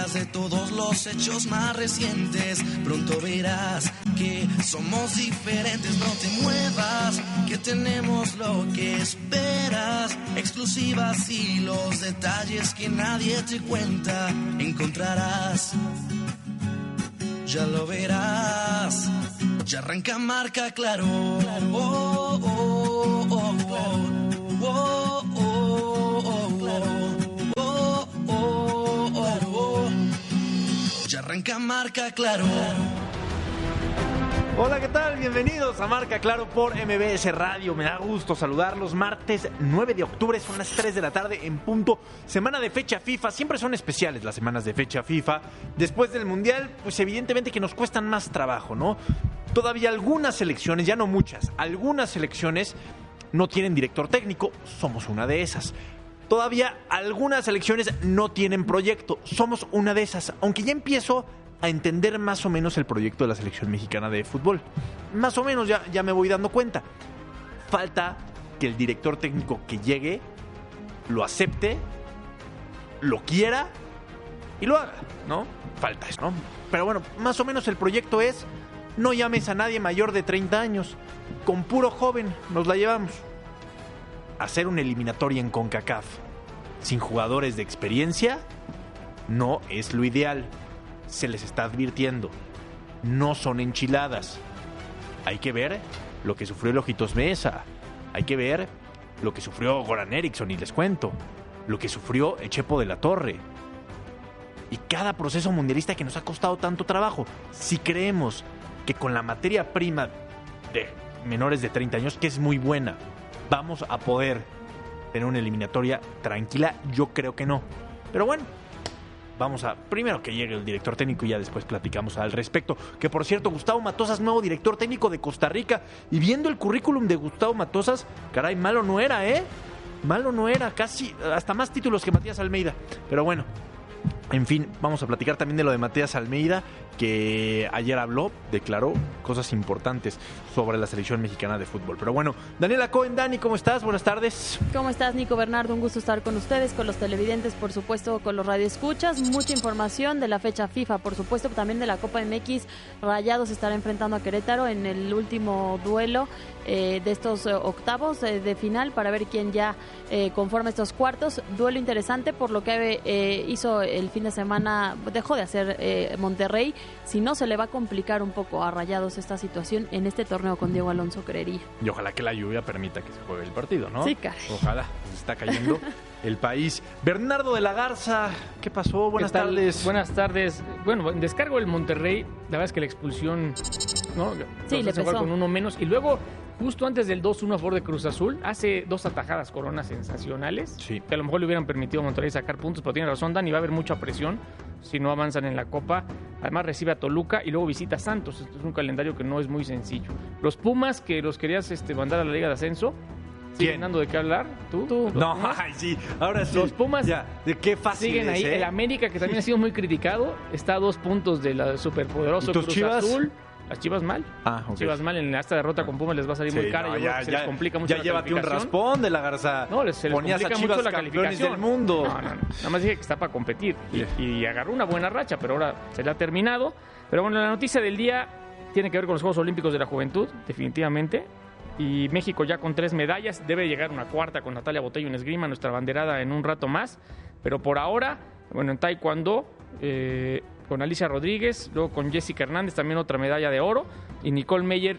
enteras de todos los hechos más recientes. Pronto verás que somos diferentes, no te muevas, que tenemos lo que esperas. Exclusivas y los detalles que nadie te cuenta encontrarás. Ya lo verás, ya arranca Marca Claro. Oh, oh, oh, oh, oh, oh, oh, oh, oh. Ya arranca Marca Claro. Hola, ¿qué tal? Bienvenidos a Marca Claro por MBS Radio. Me da gusto saludarlos. Martes 9 de octubre, son las 3 de la tarde en punto. Semana de fecha FIFA. Siempre son especiales las semanas de fecha FIFA. Después del Mundial, pues evidentemente que nos cuestan más trabajo, ¿no? Todavía algunas selecciones, ya no muchas, algunas selecciones no tienen director técnico. Somos una de esas. Todavía algunas selecciones no tienen proyecto. Somos una de esas. Aunque ya empiezo a entender más o menos el proyecto de la selección mexicana de fútbol. Más o menos ya me voy dando cuenta. Falta que el director técnico que llegue lo acepte, lo quiera y lo haga, ¿no? Falta eso, ¿no? Pero bueno, más o menos el proyecto es: no llames a nadie mayor de 30 años. Con puro joven nos la llevamos. Hacer una eliminatoria en CONCACAF sin jugadores de experiencia no es lo ideal. Se les está advirtiendo. No son enchiladas. Hay que ver lo que sufrió el Ojitos Mesa. Hay que ver lo que sufrió Goran Eriksson, y les cuento lo que sufrió el Chepo de la Torre. Y cada proceso mundialista que nos ha costado tanto trabajo. Si creemos que con la materia prima de menores de 30 años, que es muy buena, vamos a poder tener una eliminatoria tranquila, yo creo que no. Pero bueno, vamos a primero que llegue el director técnico y ya después platicamos al respecto. Que por cierto, Gustavo Matosas, nuevo director técnico de Costa Rica. Y viendo el currículum de Gustavo Matosas, caray, malo no era, ¿eh? Malo no era, casi hasta más títulos que Matías Almeida. Pero bueno, en fin, vamos a platicar también de lo de Matías Almeida, que ayer habló, declaró cosas importantes sobre la selección mexicana de fútbol. Pero bueno, Daniela Cohen, Dani, ¿cómo estás? Buenas tardes. ¿Cómo estás, Nico Bernardo? Un gusto estar con ustedes, con los televidentes, por supuesto, con los radioescuchas. Mucha información de la fecha FIFA, por supuesto, también de la Copa MX. Rayados estará enfrentando a Querétaro en el último duelo de estos octavos de final para ver quién ya conforma estos cuartos. Duelo interesante por lo que hizo el fin de semana, dejó de hacer Monterrey. Si no, se le va a complicar un poco a Rayados esta situación en este torneo con Diego Alonso, creería. Y ojalá que la lluvia permita que se juegue el partido, ¿no? Sí, caray. Ojalá, se está cayendo el país. Bernardo de la Garza, ¿qué pasó? Buenas tardes. Buenas tardes. Bueno, en descargo del Monterrey, la verdad es que la expulsión, ¿no? Sí, le pesó. Con uno menos. Y luego, justo antes del 2-1 a favor de Cruz Azul, hace dos atajadas Coronas sensacionales. Sí. Que a lo mejor le hubieran permitido a Monterrey sacar puntos, pero tiene razón, Dani, va a haber mucha presión si no avanzan en la Copa. Además recibe a Toluca y luego visita a Santos. Esto es un calendario que no es muy sencillo. Los Pumas, que los querías mandar a la Liga de Ascenso, siguen dando de qué hablar. ¿Tú? No, Pumas. ay, sí, ahora sí. Los Pumas ya, de qué fácil siguen ahí. es, ¿eh? El América, que también ha sido muy criticado, está a 2 puntos de la superpoderoso Cruz Chivas? Azul. Las Chivas mal. Ok. Chivas mal, en esta derrota con Pumas les va a salir muy cara. No, Yo creo que se les complica mucho ya la llévate un calificación. raspón de la Garza. No, se les ponías complica a Chivas mucho la campeones calificación del mundo. No. Nada más dije que está para competir y agarró una buena racha, pero ahora se le ha terminado. Pero bueno, la noticia del día tiene que ver con los Juegos Olímpicos de la Juventud, definitivamente. Y México ya con 3 medallas, debe llegar una cuarta con Natalia Botello en esgrima, nuestra abanderada, en un rato más. Pero por ahora, bueno, en taekwondo, con Alicia Rodríguez, luego con Jessica Hernández, también otra medalla de oro, y Nicole Meyer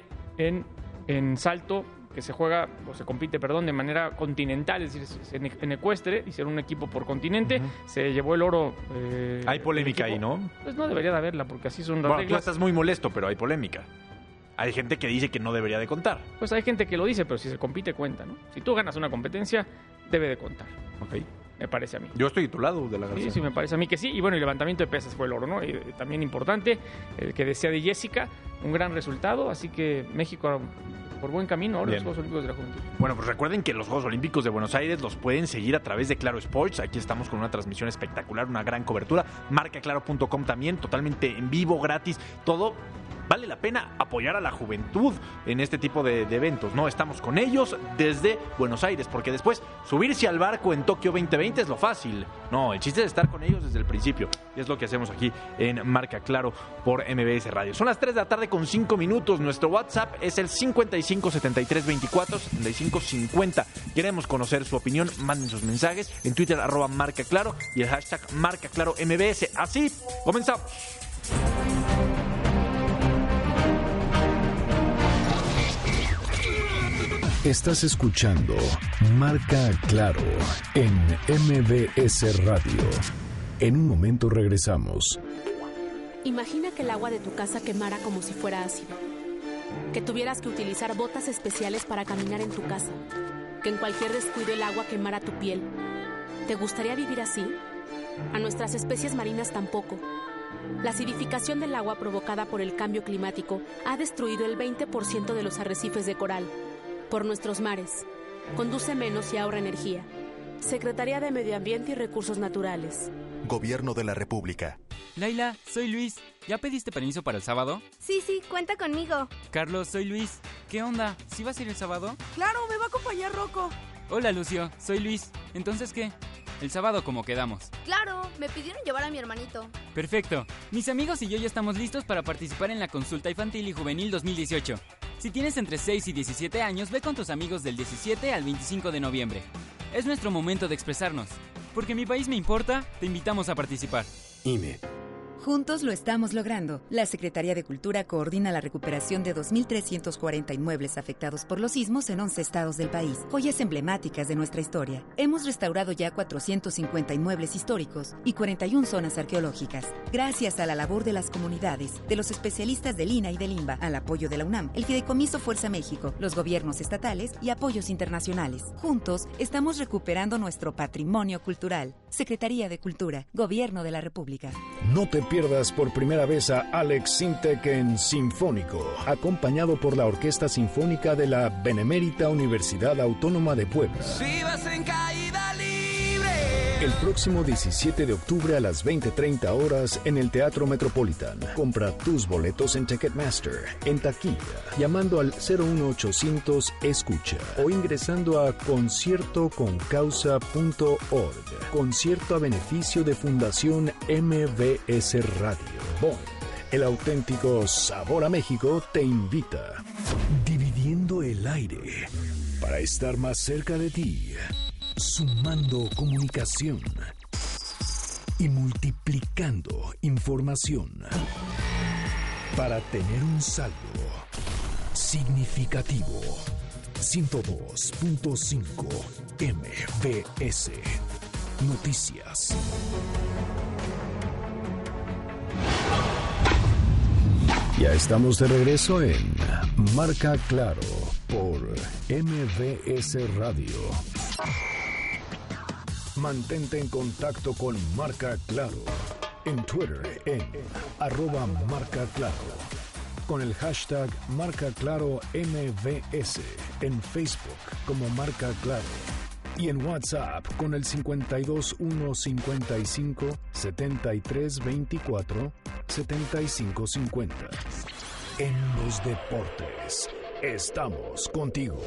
en salto, que se juega, o se compite, perdón, de manera continental, es decir, en ecuestre, hicieron un equipo por continente, se llevó el oro. Hay polémica ahí, ¿no? Pues no debería de haberla, porque así son las Bueno, reglas. tú estás muy molesto, pero hay polémica. Hay gente que dice que no debería de contar. Pues hay gente que lo dice, pero si se compite, cuenta, ¿no? Si tú ganas una competencia, debe de contar. Ok. Me parece a mí. Yo estoy de tu lado, de la Garza. Sí, me parece a mí que sí. Y bueno, el levantamiento de pesas fue el oro, ¿no? Y también importante, el que decía de Jessica, un gran resultado. Así que México por buen camino ahora en los Juegos Olímpicos de la Juventud. Bueno, pues recuerden que los Juegos Olímpicos de Buenos Aires los pueden seguir a través de Claro Sports. Aquí estamos con una transmisión espectacular, una gran cobertura. Marcaclaro.com también, totalmente en vivo, gratis, todo vale la pena apoyar a la juventud en este tipo de eventos, ¿no? Estamos con ellos desde Buenos Aires, porque después subirse al barco en Tokio 2020 es lo fácil. No, el chiste es estar con ellos desde el principio. Y es lo que hacemos aquí en Marca Claro por MBS Radio. Son las 3 de la tarde con 5 minutos. Nuestro WhatsApp es el 55 73 24 75 50. Queremos conocer su opinión. Manden sus mensajes en Twitter, @Marca Claro y el hashtag Marca Claro MBS. Así, comenzamos. Estás escuchando Marca Claro en MBS Radio. En un momento regresamos. Imagina que el agua de tu casa quemara como si fuera ácido. Que tuvieras que utilizar botas especiales para caminar en tu casa. Que en cualquier descuido el agua quemara tu piel. ¿Te gustaría vivir así? A nuestras especies marinas tampoco. La acidificación del agua provocada por el cambio climático ha destruido el 20% de los arrecifes de coral. Por nuestros mares. Conduce menos y ahorra energía. Secretaría de Medio Ambiente y Recursos Naturales. Gobierno de la República. Laila, soy Luis. ¿Ya pediste permiso para el sábado? Sí, cuenta conmigo. Carlos, soy Luis. ¿Qué onda? ¿Sí vas a ir el sábado? Claro, me va a acompañar Rocco. Hola, Lucio. Soy Luis. ¿Entonces qué? El sábado como quedamos. Claro, me pidieron llevar a mi hermanito. Perfecto. Mis amigos y yo ya estamos listos para participar en la consulta infantil y juvenil 2018. Si tienes entre 6 y 17 años, ve con tus amigos del 17 al 25 de noviembre. Es nuestro momento de expresarnos. Porque mi país me importa, te invitamos a participar. INE. Juntos lo estamos logrando. La Secretaría de Cultura coordina la recuperación de 2.340 inmuebles afectados por los sismos en 11 estados del país, joyas emblemáticas de nuestra historia. Hemos restaurado ya 450 inmuebles históricos y 41 zonas arqueológicas. Gracias a la labor de las comunidades, de los especialistas del INA y del INBA, al apoyo de la UNAM, el Fideicomiso Fuerza México, los gobiernos estatales y apoyos internacionales. Juntos estamos recuperando nuestro patrimonio cultural. Secretaría de Cultura, Gobierno de la República. No te pierdas por primera vez a Alex Sintek en Sinfónico, acompañado por la Orquesta Sinfónica de la Benemérita Universidad Autónoma de Puebla. Si vas en caída libre. El próximo 17 de octubre a las 20:30 horas en el Teatro Metropolitan. Compra tus boletos en Ticketmaster, en taquilla, llamando al 01800 Escucha o ingresando a conciertoconcausa.org. Concierto a beneficio de Fundación MBS Radio. Bond, el auténtico sabor a México, te invita. Dividiendo el aire para estar más cerca de ti. Sumando comunicación y multiplicando información para tener un saldo significativo. 102.5 MBS Noticias. Ya estamos de regreso en Marca Claro por MBS Radio. Mantente en contacto con Marca Claro en Twitter en @marcaclaro, con el hashtag Marca Claro MBS, en Facebook como Marca Claro y en WhatsApp con el 52155 7324 7550. En los deportes, estamos contigo.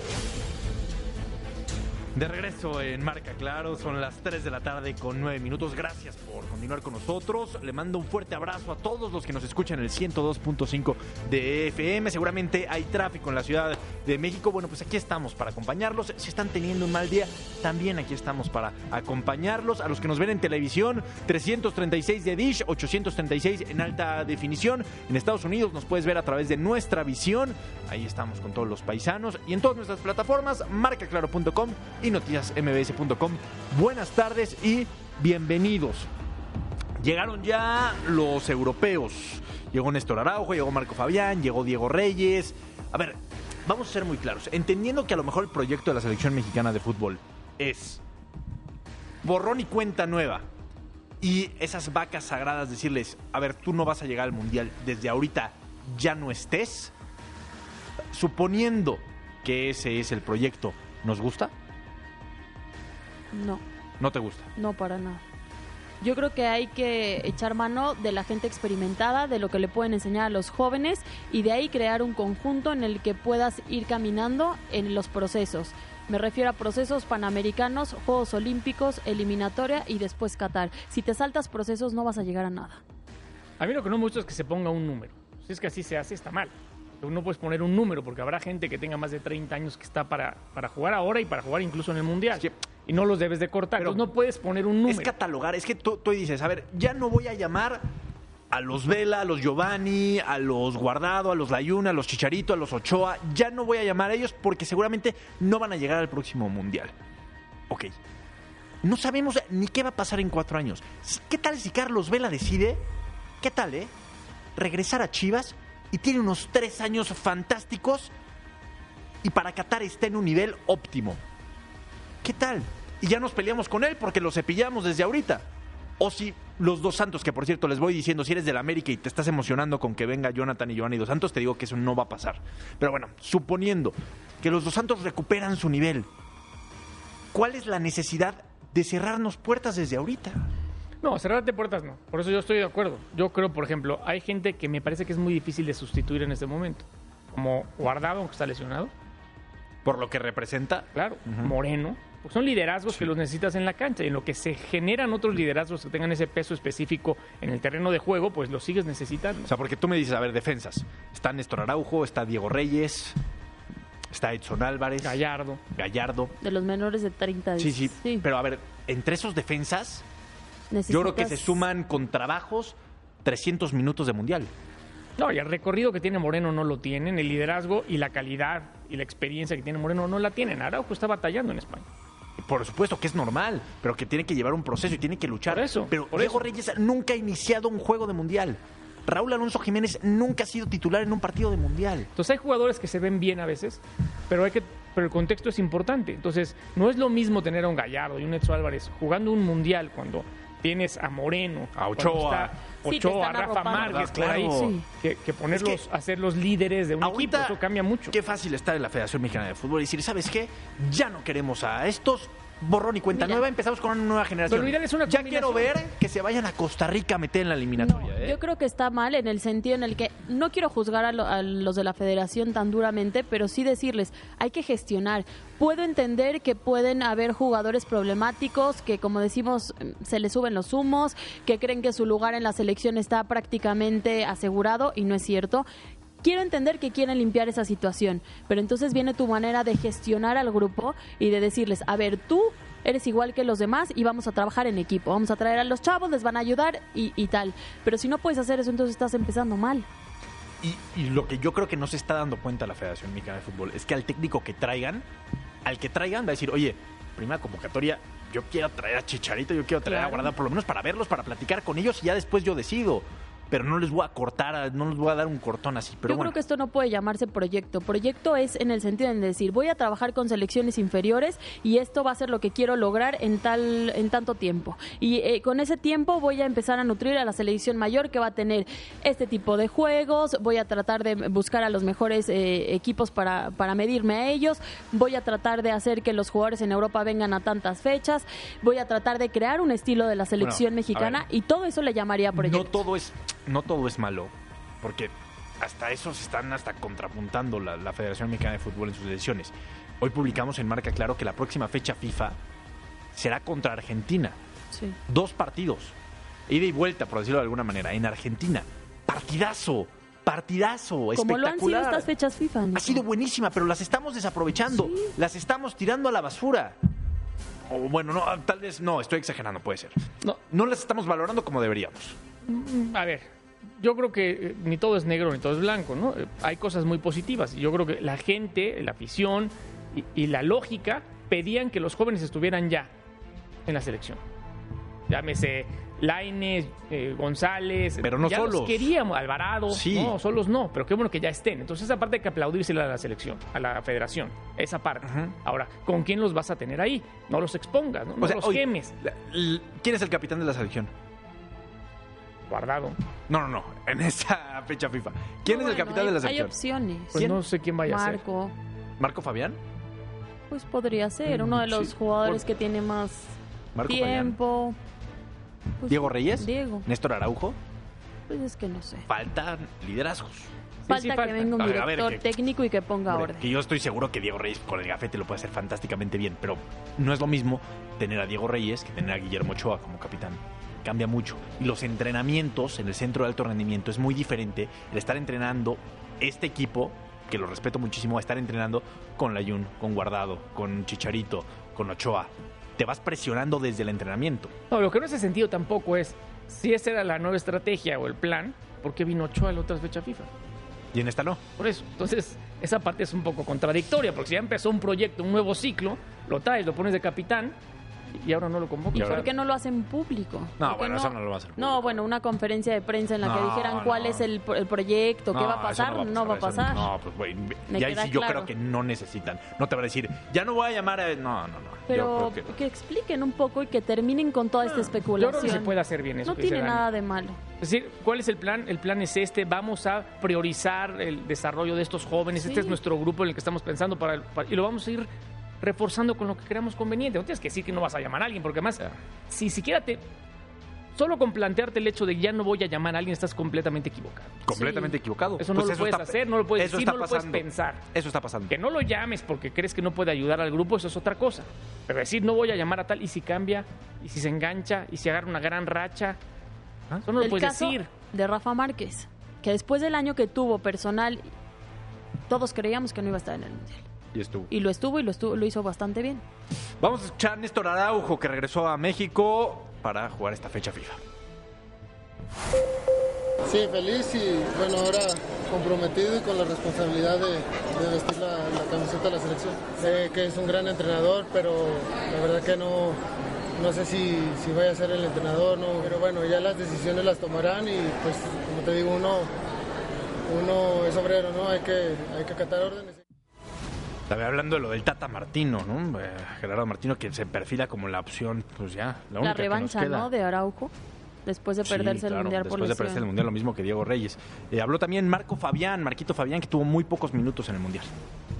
De regreso en Marca Claro, son las 3 de la tarde con 9 minutos. Gracias por continuar con nosotros. Le mando un fuerte abrazo a todos los que nos escuchan en el 102.5 de FM. Seguramente hay tráfico en la Ciudad de México. Bueno, pues aquí estamos para acompañarlos. Si están teniendo un mal día, también aquí estamos para acompañarlos. A los que nos ven en televisión, 336 de Dish, 836 en alta definición. En Estados Unidos nos puedes ver a través de Nuestra Visión. Ahí estamos con todos los paisanos. Y en todas nuestras plataformas, marcaclaro.com y noticiasmbs.com. Buenas tardes y bienvenidos. Llegaron ya los europeos. Llegó Néstor Araujo, llegó Marco Fabián, llegó Diego Reyes. A ver, vamos a ser muy claros. Entendiendo que a lo mejor el proyecto de la selección mexicana de fútbol es borrón y cuenta nueva. Y esas vacas sagradas, decirles, a ver, tú no vas a llegar al Mundial, desde ahorita ya no estés. Suponiendo que ese es el proyecto, ¿nos gusta? No. ¿No te gusta? No, para nada. Yo creo que hay que echar mano de la gente experimentada, de lo que le pueden enseñar a los jóvenes y de ahí crear un conjunto en el que puedas ir caminando en los procesos. Me refiero a procesos panamericanos, Juegos Olímpicos, eliminatoria y después Qatar. Si te saltas procesos no vas a llegar a nada. A mí lo que no me gusta es que se ponga un número. Si es que así se hace, está mal. No puedes poner un número porque habrá gente que tenga más de 30 años que está para jugar ahora y para jugar incluso en el Mundial. Sí. Y no los debes de cortar. Pero no puedes poner un número. Es catalogar. Es que tú dices, a ver, ya no voy a llamar a los Vela, a los Giovanni, a los Guardado, a los Layuna, a los Chicharito, a los Ochoa. Ya no voy a llamar a ellos porque seguramente no van a llegar al próximo Mundial. Ok. No sabemos ni qué va a pasar en 4 años. ¿Qué tal si Carlos Vela decide, qué tal, regresar a Chivas y tiene unos 3 años fantásticos y para Qatar está en un nivel óptimo? ¿Qué tal? Y ya nos peleamos con él porque lo cepillamos desde ahorita. O si los Dos Santos, que por cierto les voy diciendo, si eres del América y te estás emocionando con que venga Jonathan y Giovanni Dos Santos, te digo que eso no va a pasar. Pero bueno, suponiendo que los Dos Santos recuperan su nivel, ¿cuál es la necesidad de cerrarnos puertas desde ahorita? No, cerrarte puertas no. Por eso yo estoy de acuerdo. Yo creo, por ejemplo, hay gente que me parece que es muy difícil de sustituir en este momento. Como Guardado, aunque está lesionado. Por lo que representa. Claro, Moreno. Porque son liderazgos que los necesitas en la cancha. Y en lo que se generan otros liderazgos que tengan ese peso específico en el terreno de juego, pues los sigues necesitando. O sea, porque tú me dices, a ver, defensas. Está Néstor Araujo, está Diego Reyes, está Edson Álvarez. Gallardo. De los menores de 30 años. Sí. Pero a ver, entre esos defensas, yo creo que se suman con trabajos 300 minutos de Mundial. No, y el recorrido que tiene Moreno no lo tienen, el liderazgo y la calidad y la experiencia que tiene Moreno no la tienen. Araujo está batallando en España. Por supuesto que es normal, pero que tiene que llevar un proceso y tiene que luchar. Pero por Diego Reyes nunca ha iniciado un juego de Mundial. Raúl Alonso Jiménez nunca ha sido titular en un partido de Mundial. Entonces hay jugadores que se ven bien a veces, pero el contexto es importante. Entonces no es lo mismo tener a un Gallardo y un Edson Álvarez jugando un Mundial cuando tienes a Moreno, a Ochoa, a Rafa Márquez, por ahí, que ponerlos a ser los líderes de un equipo, eso cambia mucho. Qué fácil está en la Federación Mexicana de Fútbol y decir, ¿sabes qué? Ya no queremos a estos, borrón y cuenta nueva, empezamos con una nueva generación. Pero es una ya quiero ver que se vayan a Costa Rica a meter en la eliminatoria. No, yo creo que está mal en el sentido en el que no quiero juzgar a los de la Federación tan duramente, pero sí decirles, hay que gestionar. Puedo entender que pueden haber jugadores problemáticos, que como decimos, se les suben los humos, que creen que su lugar en la selección está prácticamente asegurado y no es cierto. Quiero entender que quieren limpiar esa situación, pero entonces viene tu manera de gestionar al grupo y de decirles, a ver, tú eres igual que los demás y vamos a trabajar en equipo, vamos a traer a los chavos, les van a ayudar y tal. Pero si no puedes hacer eso, entonces estás empezando mal. Y lo que yo creo que no se está dando cuenta la Federación Mexicana de Fútbol es que al técnico que traigan, va a decir, oye, primera convocatoria, yo quiero traer a Chicharito, yo quiero traer a Guardado, por lo menos para verlos, para platicar con ellos y ya después yo decido. Pero no les voy a cortar, no les voy a dar un cortón así. Pero yo creo que esto no puede llamarse proyecto. Proyecto es en el sentido de decir, voy a trabajar con selecciones inferiores y esto va a ser lo que quiero lograr en tanto tiempo. Y con ese tiempo voy a empezar a nutrir a la selección mayor que va a tener este tipo de juegos. Voy a tratar de buscar a los mejores equipos para medirme a ellos. Voy a tratar de hacer que los jugadores en Europa vengan a tantas fechas. Voy a tratar de crear un estilo de la selección mexicana y todo eso le llamaría proyecto. No todo es malo, porque hasta eso se están contrapuntando la Federación Mexicana de Fútbol en sus decisiones. Hoy publicamos en Marca Claro que la próxima fecha FIFA será contra Argentina. Sí. 2 partidos, ida y vuelta, por decirlo de alguna manera, en Argentina. Partidazo, espectacular. Como lo han sido estas fechas FIFA, Nico. Ha sido buenísima, pero las estamos desaprovechando, las estamos tirando a la basura. O bueno, no, tal vez no, estoy exagerando, puede ser. No las estamos valorando como deberíamos. A ver, yo creo que ni todo es negro ni todo es blanco, ¿no? Hay cosas muy positivas. Yo creo que la gente, la afición y la lógica pedían que los jóvenes estuvieran ya en la selección. Llámese Lainez, González, pero no ya solos. Los queríamos, Alvarado, sí. No, solos no, pero qué bueno que ya estén. Entonces esa parte hay que aplaudírsela a la selección, a la federación, esa parte. Ahora, ¿con quién los vas a tener ahí? No los expongas, no los quemes. ¿Quién es el capitán de la selección? Guardado. No, en esa fecha FIFA. ¿Quién es el capitán de la selección? Hay opciones. Pues no sé quién vaya a ser. ¿Marco Fabián? Pues podría ser, uno de los jugadores que tiene más Marco tiempo. Pues, Diego Reyes, Diego. Néstor Araujo. Pues es que no sé. Faltan liderazgos. Falta que venga un A director ver, técnico y que ponga Hombre, orden. que yo estoy seguro que Diego Reyes con el gafete lo puede hacer fantásticamente bien, pero no es lo mismo tener a Diego Reyes que tener a Guillermo Ochoa como capitán. Cambia mucho. Y los entrenamientos en el centro de alto rendimiento es muy diferente el estar entrenando este equipo, que lo respeto muchísimo, a estar entrenando con Layún, con Guardado, con Chicharito, con Ochoa. Te vas presionando desde el entrenamiento. No, lo que no hace sentido tampoco es, si esa era la nueva estrategia o el plan, ¿por qué vino Ochoa a la otra fecha FIFA? Y en esta no. Por eso. Entonces, esa parte es un poco contradictoria, porque si ya empezó un proyecto, un nuevo ciclo, lo traes, lo pones de capitán y ahora no lo convocas. ¿Y por qué no lo hacen público? No, ¿Por qué bueno, eso no lo va a hacer público. No, bueno, una conferencia de prensa en la que No, dijeran cuál no. es el proyecto, qué va a pasar, no va a pasar. No, pues güey, Me y ahí queda sí yo claro. creo que no necesitan. No te va a decir, ya no voy a llamar a... No. Pero Yo creo que expliquen un poco y que terminen con toda esta Yo especulación. creo que se puede hacer bien eso. No que dice tiene Dani. nada de malo. Es decir, ¿cuál es el plan? El plan es este, vamos a priorizar el desarrollo de estos jóvenes, Sí. este es nuestro grupo en el que estamos pensando y lo vamos a ir reforzando con lo que creamos conveniente. No tienes que decir que no vas a llamar a alguien, porque además, si siquiera solo con plantearte el hecho de ya no voy a llamar a alguien, estás completamente equivocado. Completamente equivocado. Eso no Pues lo puedes hacer, no lo puedes eso decir, está no lo puedes pasando. pensar. Eso está pasando. Que no lo llames porque crees que no puede ayudar al grupo, eso es otra cosa. Pero decir no voy a llamar a tal, y si cambia, y si se engancha, y si agarra una gran racha, eso no lo El puedes caso decir. de Rafa Márquez, que después del año que tuvo personal, todos creíamos que no iba a estar en el Mundial. Y estuvo. Y lo hizo bastante bien. Vamos a escuchar a Néstor Araujo, que regresó a México para jugar esta fecha FIFA. Sí, feliz y bueno, ahora comprometido y con la responsabilidad de vestir la camiseta de la selección. Sé que es un gran entrenador, pero la verdad que no sé si vaya a ser el entrenador, no, pero bueno, ya las decisiones las tomarán y pues como te digo, uno es obrero, ¿no? Hay que acatar órdenes. Estaba hablando de lo del Tata Martino, ¿no? Gerardo Martino, que se perfila como la opción, pues ya, la única La revancha, que nos queda. ¿no? De Araujo, después de perderse el Mundial por después de perderse el Mundial, lo mismo que Diego Reyes. Habló también Marquito Fabián, que tuvo muy pocos minutos en el Mundial.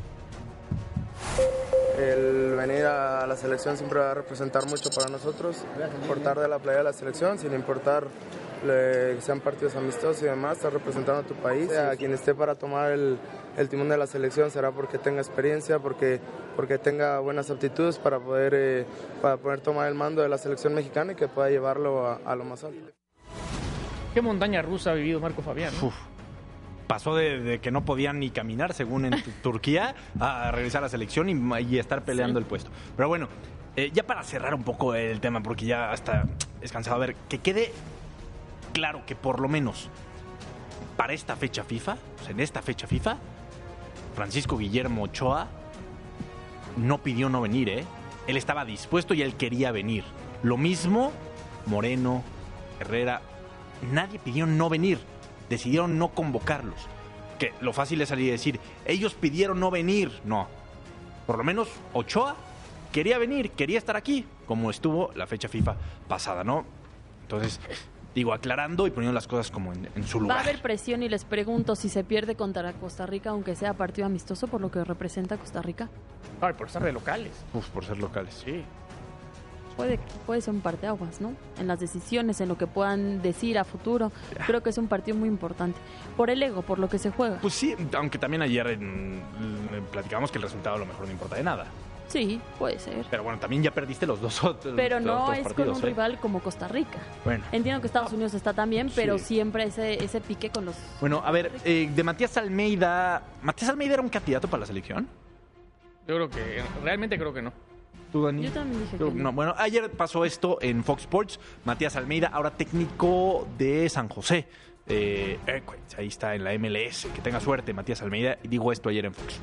El venir a la selección siempre va a representar mucho para nosotros, portar de la playa de la selección, sin importar que sean partidos amistosos y demás, estar representando a tu país. A quien esté para tomar el timón de la selección será porque tenga experiencia, porque tenga buenas aptitudes para poder tomar el mando de la selección mexicana y que pueda llevarlo a lo más alto. ¿Qué montaña rusa ha vivido Marco Fabián? ¿no? Pasó de que no podían ni caminar, según en Turquía, a regresar a la selección y estar peleando el puesto. Pero bueno, ya para cerrar un poco el tema, porque ya hasta es cansado, a ver, que quede claro que por lo menos para esta fecha FIFA, o sea, en esta fecha FIFA, Francisco Guillermo Ochoa no pidió no venir, ¿eh? Él estaba dispuesto y él quería venir. Lo mismo Moreno, Herrera, nadie pidió no venir. Decidieron no convocarlos. Que lo fácil es salir y decir, ellos pidieron no venir. No. Por lo menos Ochoa quería venir, quería estar aquí, como estuvo la fecha FIFA pasada, ¿no? Entonces, digo, aclarando y poniendo las cosas como en su lugar. Va a haber presión y les pregunto si se pierde contra Costa Rica, aunque sea partido amistoso, por lo que representa Costa Rica. Ay, por ser de locales. Por ser locales. Sí. Puede ser un parteaguas, ¿no? En las decisiones, en lo que puedan decir a futuro. Creo que es un partido muy importante. Por el ego, por lo que se juega. Pues sí, aunque también ayer platicamos que el resultado a lo mejor no importa de nada. Sí, puede ser. Pero bueno, también ya perdiste los dos otros. Pero no otros es partidos, con un rival como Costa Rica. Bueno. Entiendo que Estados Unidos está también, pero Sí. siempre ese pique con los... Bueno, a ver, de Matías Almeida. ¿Matías Almeida era un candidato para la selección? Yo realmente creo que no. ¿Tú, Dani? Yo también dije Yo, que no. Bueno, ayer pasó esto en Fox Sports. Matías Almeida, ahora técnico de San José. Ahí está en la MLS. Que tenga suerte, Matías Almeida. Y digo esto ayer en Fox.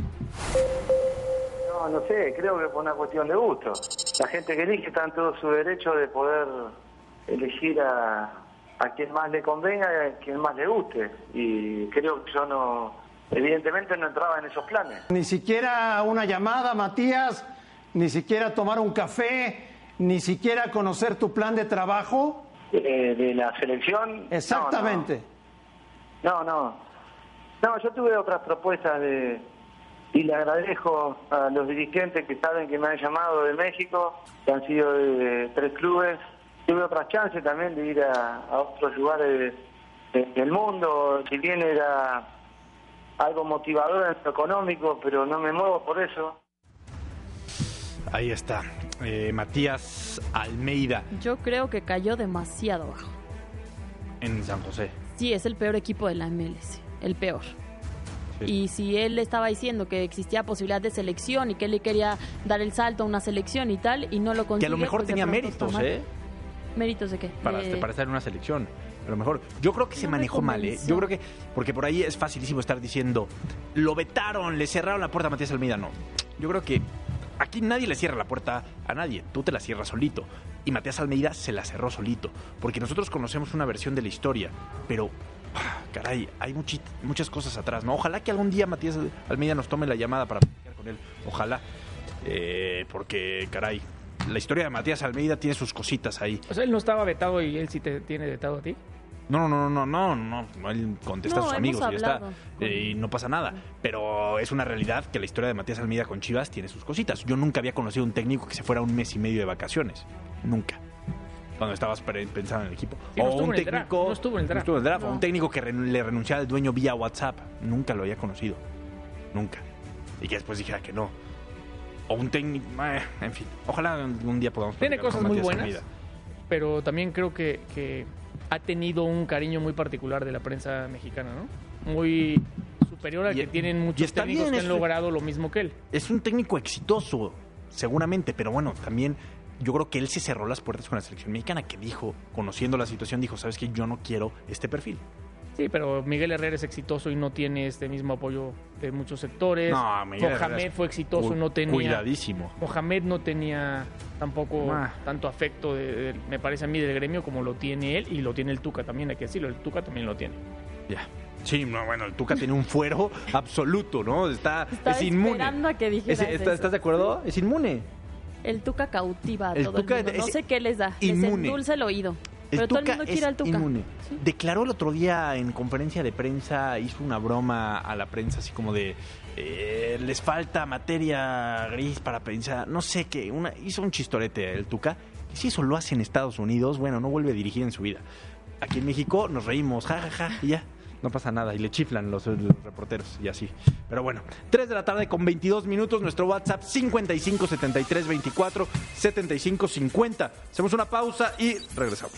No sé, creo que es una cuestión de gusto. La gente que elige está en todo su derecho de poder elegir a quien más le convenga y a quien más le guste. Y creo que yo evidentemente no entraba en esos planes. Ni siquiera una llamada, Matías, ni siquiera tomar un café, ni siquiera conocer tu plan de trabajo. ¿De la selección? Exactamente. No, yo tuve otras propuestas y le agradezco a los dirigentes que saben que me han llamado de México, que han sido de 3 clubes, tuve otras chances también de ir a otros lugares del mundo, si bien era algo motivador en lo económico, pero no me muevo por eso. Ahí está, Matías Almeida. Yo creo que cayó demasiado bajo. En San José. Sí, es el peor equipo de la MLS, el peor. Sí. Y si él estaba diciendo que existía posibilidad de selección y que él le quería dar el salto a una selección y tal, y no lo consigue... Que a lo mejor pues tenía méritos, ¿Méritos de qué? Para estar en una selección. A lo mejor. Yo creo que se manejó mal, Yo creo que... Porque por ahí es facilísimo estar diciendo, lo vetaron, le cerraron la puerta a Matías Almeida. No. Yo creo que aquí nadie le cierra la puerta a nadie. Tú te la cierras solito. Y Matías Almeida se la cerró solito. Porque nosotros conocemos una versión de la historia. Pero, caray, hay muchas cosas atrás, ¿no? Ojalá que algún día Matías Almeida nos tome la llamada para platicar con él. Ojalá. Porque, caray, la historia de Matías Almeida tiene sus cositas ahí. O sea, él no estaba vetado y él sí te tiene vetado a ti. No, él contesta a sus amigos y ya está, y no pasa nada, pero es una realidad que la historia de Matías Almeida con Chivas tiene sus cositas. Yo nunca había conocido un técnico que se fuera un mes y medio de vacaciones, nunca, cuando estabas pensando en el equipo. Sí, o un técnico, no estuvo en el draft. O un técnico que le renunciaba al dueño vía WhatsApp, nunca lo había conocido, nunca, y que después dijera que no. O un técnico, en fin, ojalá algún día podamos. Tiene cosas muy buenas, Almeida. Pero también creo que ha tenido un cariño muy particular de la prensa mexicana, ¿no? Muy superior al que tienen muchos técnicos que han logrado lo mismo que él. Es un técnico exitoso, seguramente, pero bueno, también yo creo que él se cerró las puertas con la selección mexicana, que dijo, conociendo la situación, dijo, ¿sabes qué? Yo no quiero este perfil. Sí, pero Miguel Herrera es exitoso y no tiene este mismo apoyo de muchos sectores. No, Mohamed fue exitoso, no tenía... Cuidadísimo. Mohamed no tenía tampoco tanto afecto, me parece a mí, del gremio como lo tiene él, y lo tiene el Tuca también, hay que decirlo, el Tuca también lo tiene. Ya. Sí, no, bueno, el Tuca tiene un fuero absoluto, ¿no? Es inmune. Esperando a que dijeras eso. ¿Estás de acuerdo? Es inmune. El Tuca cautiva a todo el mundo. No sé qué les da. Les endulza el oído. Pero todo el mundo quiere al Tuca. Inmune. ¿Sí? Declaró el otro día en conferencia de prensa, hizo una broma a la prensa así como de les falta materia gris para pensar, no sé qué, hizo un chistorete el Tuca. Y si eso lo hace en Estados Unidos, bueno, no vuelve a dirigir en su vida. Aquí en México nos reímos, jajaja, y ya. No pasa nada, y le chiflan los reporteros y así. Pero bueno, 3 de la tarde con 22 minutos, nuestro WhatsApp 55 73 24 75 50. Hacemos una pausa y regresamos.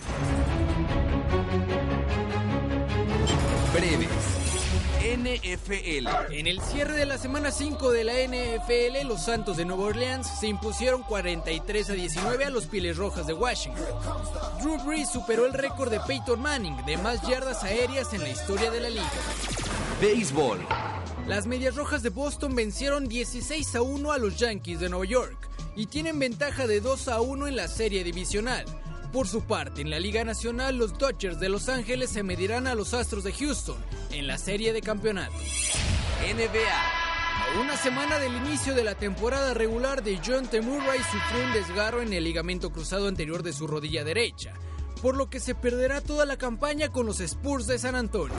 Breves. NFL. En el cierre de la semana 5 de la NFL, los Santos de Nueva Orleans se impusieron 43-19 a los Pieles Rojas de Washington. Drew Brees superó el récord de Peyton Manning de más yardas aéreas en la historia de la liga. Béisbol. Las Medias Rojas de Boston vencieron 16-1 a los Yankees de Nueva York y tienen ventaja de 2-1 en la serie divisional. Por su parte, en la Liga Nacional, los Dodgers de Los Ángeles se medirán a los Astros de Houston en la serie de campeonato. NBA. A una semana del inicio de la temporada regular, DeJounte Murray sufrió un desgarro en el ligamento cruzado anterior de su rodilla derecha, por lo que se perderá toda la campaña con los Spurs de San Antonio.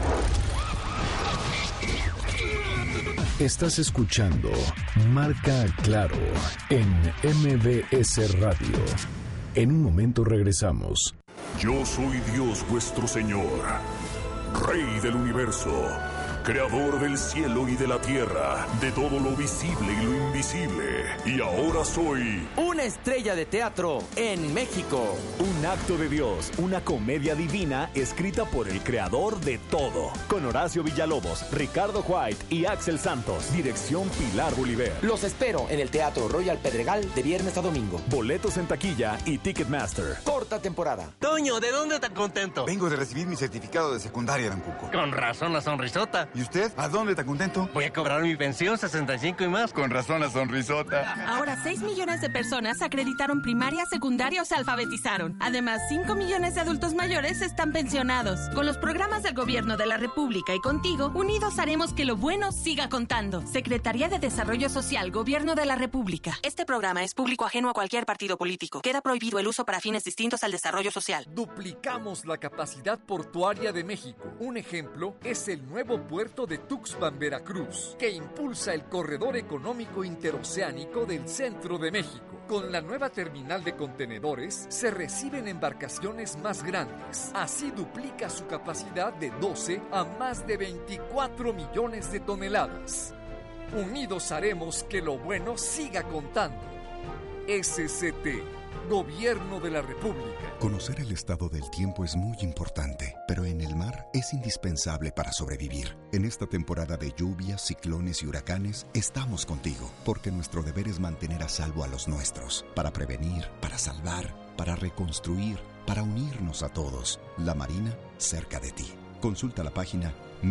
Estás escuchando Marca Claro en MBS Radio. En un momento regresamos. Yo soy Dios vuestro Señor, Rey del universo, Creador del cielo y de la tierra, de todo lo visible y lo invisible. Y ahora soy... una estrella de teatro en México. Un acto de Dios, una comedia divina escrita por el creador de todo. Con Horacio Villalobos, Ricardo White y Axel Santos. Dirección Pilar Bolívar. Los espero en el Teatro Royal Pedregal de viernes a domingo. Boletos en taquilla y Ticketmaster. Corta temporada. Toño, ¿de dónde tan contento? Vengo de recibir mi certificado de secundaria, don Cuco. Con razón la sonrisota. ¿Y usted? ¿A dónde tan contento? Voy a cobrar mi pensión, 65 y más. Con razón la sonrisota. Ahora 6 millones de personas acreditaron primaria, secundaria o se alfabetizaron. Además, 5 millones de adultos mayores están pensionados. Con los programas del Gobierno de la República y contigo, unidos haremos que lo bueno siga contando. Secretaría de Desarrollo Social, Gobierno de la República. Este programa es público ajeno a cualquier partido político. Queda prohibido el uso para fines distintos al desarrollo social. Duplicamos la capacidad portuaria de México. Un ejemplo es el nuevo puerto aeropuerto de Tuxpan, Veracruz, que impulsa el corredor económico interoceánico del centro de México. Con la nueva terminal de contenedores, se reciben embarcaciones más grandes. Así duplica su capacidad de 12 a más de 24 millones de toneladas. Unidos haremos que lo bueno siga contando. SCT, Gobierno de la República. Conocer el estado del tiempo es muy importante, pero en el mar es indispensable para sobrevivir. En esta temporada de lluvias, ciclones y huracanes, estamos contigo, porque nuestro deber es mantener a salvo a los nuestros, para prevenir, para salvar, para reconstruir, para unirnos a todos. La Marina, cerca de ti. Consulta la página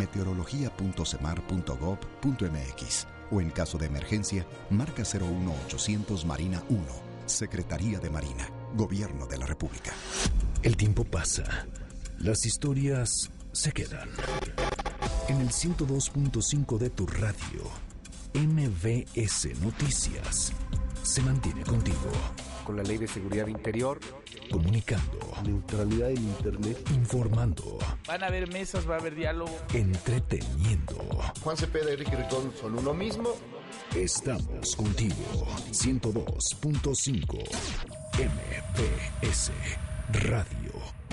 meteorología.semar.gov.mx o en caso de emergencia, marca 01800 Marina 1. Secretaría de Marina, Gobierno de la República. El tiempo pasa, las historias se quedan. En el 102.5 de tu radio, MBS Noticias se mantiene contigo. Con la Ley de Seguridad Interior. Comunicando. Neutralidad en Internet. Informando. Van a haber mesas, va a haber diálogo. Entreteniendo. Juan Cepeda y Ricky Ricón son uno mismo. Estamos contigo. 102.5 MBS Radio.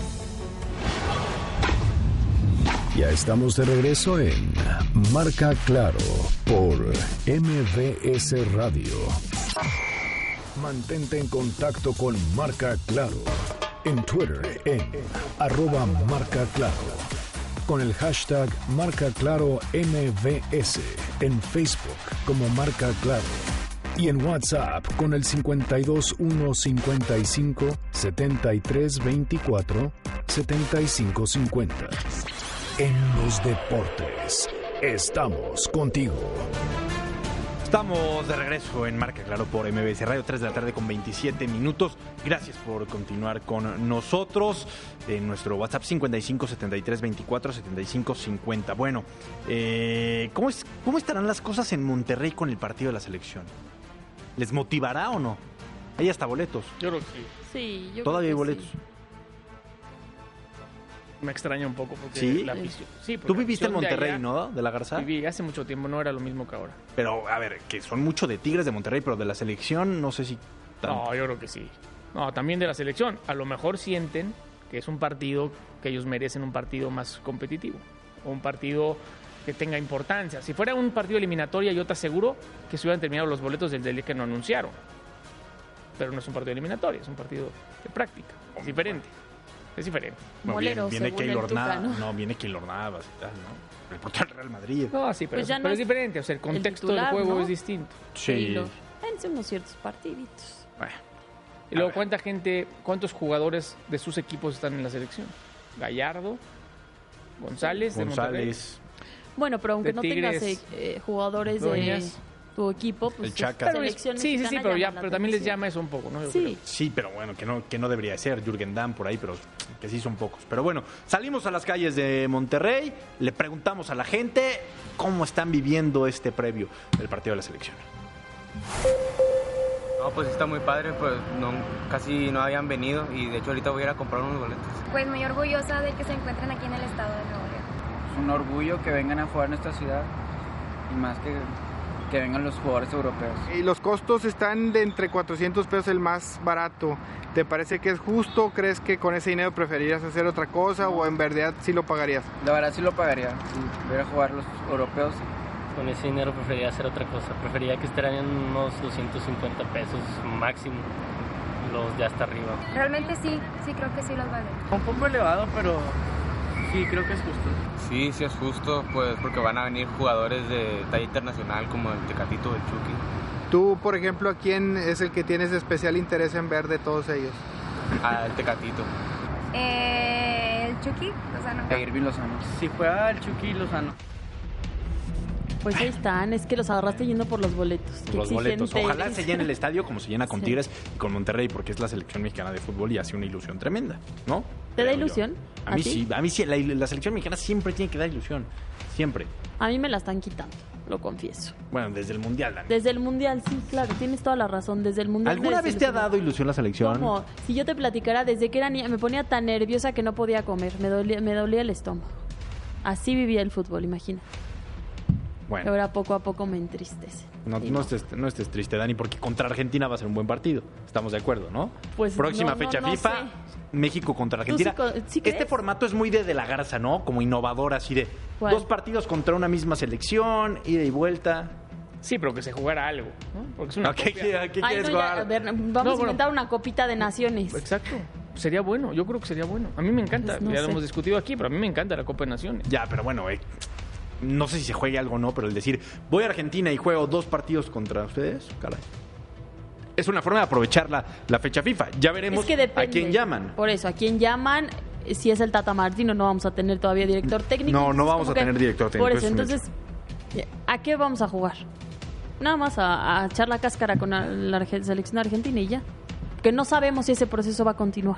Ya estamos de regreso en Marca Claro por MBS Radio. Mantente en contacto con Marca Claro en Twitter en @marcaclaro, con el hashtag MarcaClaroMBS, en Facebook como Marca Claro y en WhatsApp con el 52155 7324 7550. En los deportes, estamos contigo. Estamos de regreso en Marca Claro por MBS Radio, 3 de la tarde con 27 minutos. Gracias por continuar con nosotros. En nuestro WhatsApp 55 73 24 75 50. Bueno, ¿cómo estarán las cosas en Monterrey con el partido de la selección? ¿Les motivará o no? Hay hasta boletos. Yo creo que sí. Sí, yo Todavía hay creo que boletos. sí. Me extraña un poco porque ¿Sí? la afición. Sí, Tú viviste en la afición de Monterrey, allá, ¿no? De la Garza. Viví hace mucho tiempo, no era lo mismo que ahora. Pero, a ver, que son mucho de Tigres de Monterrey, pero de la selección no sé si tanto. No, yo creo que sí. No, también de la selección. A lo mejor sienten que es un partido que ellos merecen, un partido más competitivo. O un partido que tenga importancia. Si fuera un partido eliminatorio, yo te aseguro que se hubieran terminado los boletos del día que no anunciaron. Pero no es un partido eliminatorio, es un partido de práctica. Es diferente. Es diferente. Bueno, Molero, viene según el Keylor Tuca, Navas, ¿no? viene Keylor Navas y tal, ¿no? El portero del Real Madrid. No, sí, pero, Pues ya pero no es es diferente. O sea, el contexto del titular, juego ¿no? es distinto. Sí. Keylor. En unos ciertos partiditos. Bueno. Y luego, ¿cuántos jugadores de sus equipos están en la selección? Gallardo, González, de Monterrey. Bueno, pero aunque De no Tigres, tengas jugadores Dueñas. de tu equipo, pues El Chaca. esta selección Sí, mexicana pero, llama la pero también les atención. llama eso un poco, ¿no? Yo Sí. creo. Sí, pero bueno, que no debería ser. Jürgen Damm por ahí, pero que sí son pocos. Pero bueno, salimos a las calles de Monterrey, le preguntamos a la gente cómo están viviendo este previo del partido de la selección. No, pues está muy padre, pues casi no habían venido y de hecho ahorita voy a ir a comprar unos boletos. Pues muy orgullosa de que se encuentren aquí en el estado de Nuevo León. Es un orgullo que vengan a jugar en nuestra ciudad y más que vengan los jugadores europeos. Y los costos están de entre 400 pesos el más barato. ¿Te parece que es justo? ¿Crees que con ese dinero preferirías hacer otra cosa o en verdad sí lo pagarías? La verdad sí lo pagaría, si pudiera jugar los europeos. Con ese dinero preferiría hacer otra cosa. Preferiría que estuvieran en unos 250 pesos máximo, los de hasta arriba. Realmente sí creo que sí los vale. Un poco elevado, pero sí creo que es justo. Sí es justo, pues porque van a venir jugadores de talla internacional como el Tecatito o el Chucky. Tú, por ejemplo, ¿a quién es el que tienes especial interés en ver de todos ellos? Al Tecatito. El Chucky Lozano. Irving Lozano. Si juega el Chucky Lozano. Pues ahí están, es que los agarraste yendo por los boletos. Qué Los boletos. exigente Ojalá eres. se llene el estadio como se llena con Sí. Tigres y con Monterrey, porque es la selección mexicana de fútbol y hace una ilusión tremenda, ¿no? ¿Te da Creo yo. ilusión? A mí ti? sí, la selección mexicana siempre tiene que dar ilusión, siempre. A mí me la están quitando, lo confieso. Bueno, desde el Mundial, Dani. Desde el Mundial, sí, claro, tienes toda la razón. Desde el Mundial. ¿Alguna me vez te ha desilusionó. dado ilusión la selección? ¿Cómo? Si yo te platicara, desde que era niña me ponía tan nerviosa que no podía comer. Me dolía el estómago. Así vivía el fútbol, imagina. Bueno. Ahora poco a poco me entristece. No estés triste, Dani, porque contra Argentina va a ser un buen partido. Estamos de acuerdo, ¿no? Pues próxima fecha FIFA, sé. México contra Argentina. ¿Sí crees? Este formato es muy de la Garza, ¿no? Como innovador, así de ¿Cuál? 2 partidos contra una misma selección, ida y vuelta. Sí, pero que se jugara algo, ¿no? Porque es una ¿Qué quieres jugar? A ver, vamos a inventar una copita de naciones. Exacto. Sería bueno, yo creo que sería bueno. A mí me encanta, Pues no ya sé. lo hemos discutido aquí, pero a mí me encanta la Copa de Naciones. Ya, pero bueno, no sé si se juegue algo o no, pero el decir, voy a Argentina y juego 2 partidos contra ustedes, caray. Es una forma de aprovechar la fecha FIFA. Ya veremos Es que depende. a quién llaman. Por eso, a quién llaman. Si es el Tata Martino, no vamos a tener todavía director técnico. No Entonces, vamos como a tener director técnico. Por eso, es un entonces, ¿a qué vamos a jugar? Nada más a echar la cáscara con la selección argentina y ya. Que no sabemos si ese proceso va a continuar.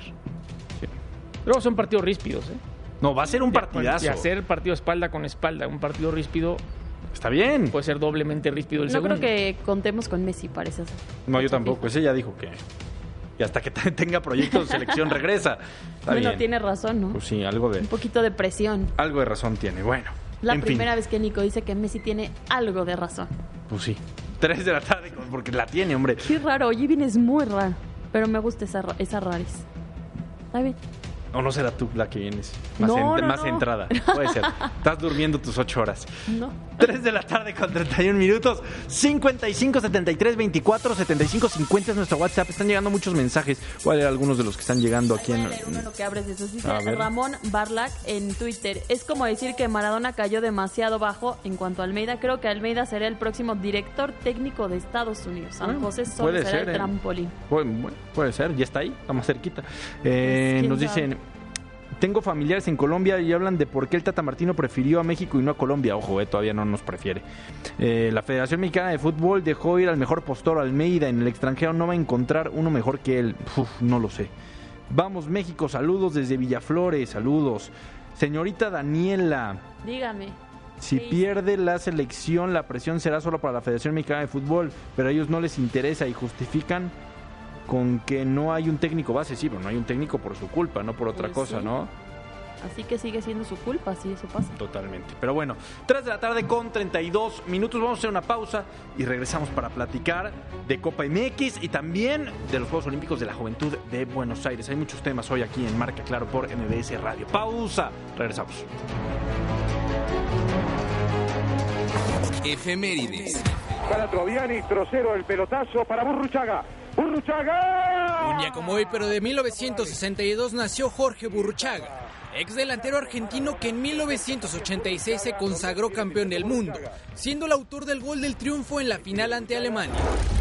Luego son partidos ríspidos, ¿eh? No, va a ser un partidazo. Y hacer partido espalda con espalda, un partido ríspido. Está bien. Puede ser doblemente ríspido el No segundo. creo que contemos con Messi, parece ser. No, yo tampoco. Ese ya dijo que... Y hasta que tenga proyectos de selección regresa. Está Bueno, bien. tiene razón, ¿no? Pues sí, algo de Un poquito de presión. razón tiene. Bueno, La en fin. primera vez que Nico dice que Messi tiene algo de razón. Pues sí. 3 de la tarde, porque la tiene, hombre. Qué raro, oye, vienes muy raro. Pero me gusta esa raris. Está bien. O no será tú la que vienes. No, Más no. entrada. Puede ser. Estás durmiendo tus 8 horas. No. 3 de la tarde con 31 minutos. 55 73 24 75 50 es nuestro WhatsApp. Están llegando muchos mensajes. Voy a leer algunos de los que están llegando aquí en... Bueno, que abres de eso. Dice A ver. Ramón Barlac en Twitter. Es como decir que Maradona cayó demasiado bajo en cuanto a Almeida. Creo que Almeida será el próximo director técnico de Estados Unidos. San José solo puede será ser, el trampolín. Puede ser, ya está ahí, está más cerquita. ¿quién Nos sabe? dicen, tengo familiares en Colombia y hablan de por qué el Tata Martino prefirió a México y no a Colombia. Ojo, todavía no nos prefiere. La Federación Mexicana de Fútbol dejó ir al mejor postor Almeida. En el extranjero no va a encontrar uno mejor que él. No lo sé. Vamos México, saludos desde Villaflores, saludos. Señorita Daniela, Dígame. si pierde la selección, la presión será solo para la Federación Mexicana de Fútbol, pero a ellos no les interesa y justifican con que no hay un técnico base. Sí, pero no hay un técnico por su culpa, no por otra Pues cosa, sí. ¿no? Así que sigue siendo su culpa si eso pasa. Totalmente. Pero bueno, 3 de la tarde con 32 minutos. Vamos a hacer una pausa y regresamos para platicar de Copa MX y también de los Juegos Olímpicos de la Juventud de Buenos Aires. Hay muchos temas hoy aquí en Marca Claro por MBS Radio. Pausa. Regresamos. Efemérides. Para Troviani, trocero el pelotazo para Burruchaga. ¡Burruchaga! Un día como hoy, pero de 1962, nació Jorge Burruchaga, ex delantero argentino que en 1986 se consagró campeón del mundo, siendo el autor del gol del triunfo en la final ante Alemania.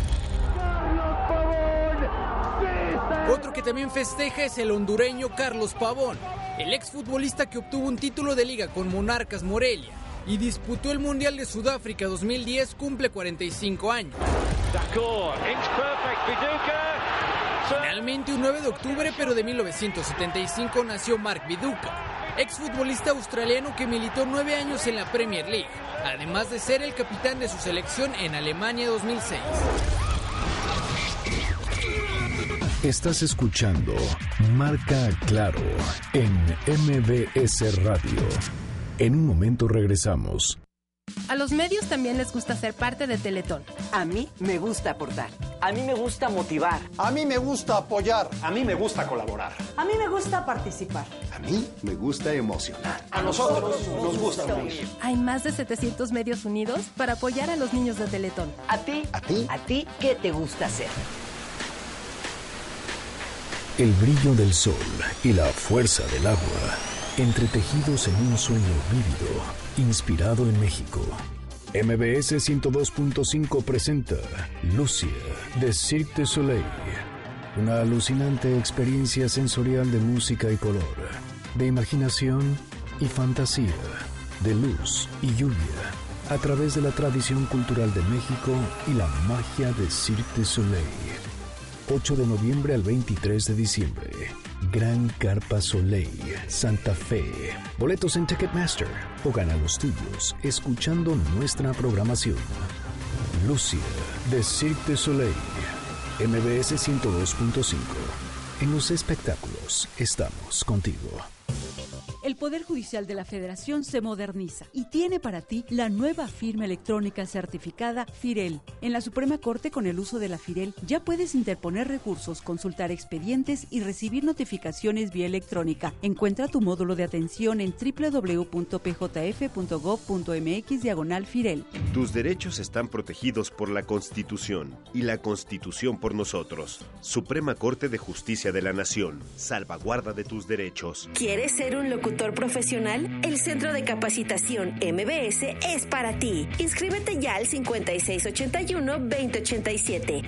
Otro que también festeja es el hondureño Carlos Pavón, el exfutbolista que obtuvo un título de liga con Monarcas Morelia y disputó el Mundial de Sudáfrica 2010, cumple 45 años. Finalmente, un 9 de octubre, pero de 1975, nació Mark Viduka, exfutbolista australiano que militó 9 años en la Premier League, además de ser el capitán de su selección en Alemania 2006. Estás escuchando Marca Claro en MBS Radio. En un momento regresamos. A los medios también les gusta ser parte de Teletón. A mí me gusta aportar. A mí me gusta motivar. A mí me gusta apoyar. A mí me gusta colaborar. A mí me gusta participar. A mí me gusta emocionar. A nosotros nos gusta unir. Hay más de 700 medios unidos para apoyar a los niños de Teletón. ¿A ti? ¿A ti? ¿A ti qué te gusta hacer? El brillo del sol y la fuerza del agua, entretejidos en un sueño vívido, inspirado en México. MBS 102.5 presenta Lucia de Cirque du Soleil. Una alucinante experiencia sensorial de música y color, de imaginación y fantasía, de luz y lluvia, a través de la tradición cultural de México y la magia de Cirque du Soleil. 8 de noviembre al 23 de diciembre. Gran Carpa Soleil, Santa Fe. Boletos en Ticketmaster o gana los tuyos escuchando nuestra programación. Lucia de Cirque du Soleil. MBS 102.5. En los espectáculos estamos contigo. El Poder Judicial de la Federación se moderniza y tiene para ti la nueva firma electrónica certificada FIREL. En la Suprema Corte, con el uso de la FIREL, ya puedes interponer recursos, consultar expedientes y recibir notificaciones vía electrónica. Encuentra tu módulo de atención en www.pjf.gov.mx/FIREL. Tus derechos están protegidos por la Constitución y la Constitución por nosotros. Suprema Corte de Justicia de la Nación. Salvaguarda de tus derechos. ¿Quieres ser un locutor profesional? El Centro de Capacitación MBS es para ti. Inscríbete ya al 5681-2087,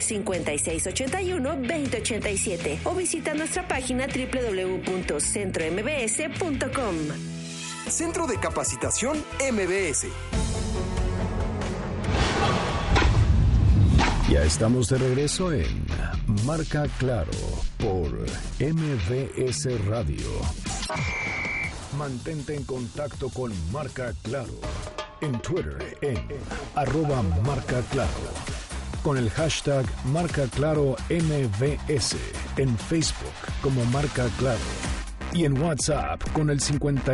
5681-2087 o visita nuestra página www.centrombs.com. Centro de Capacitación MBS. Ya estamos de regreso en Marca Claro por MBS Radio. Mantente en contacto con Marca Claro en Twitter en @marcaclaro, con el hashtag #MarcaClaroMBS, en Facebook como Marca Claro y en WhatsApp con el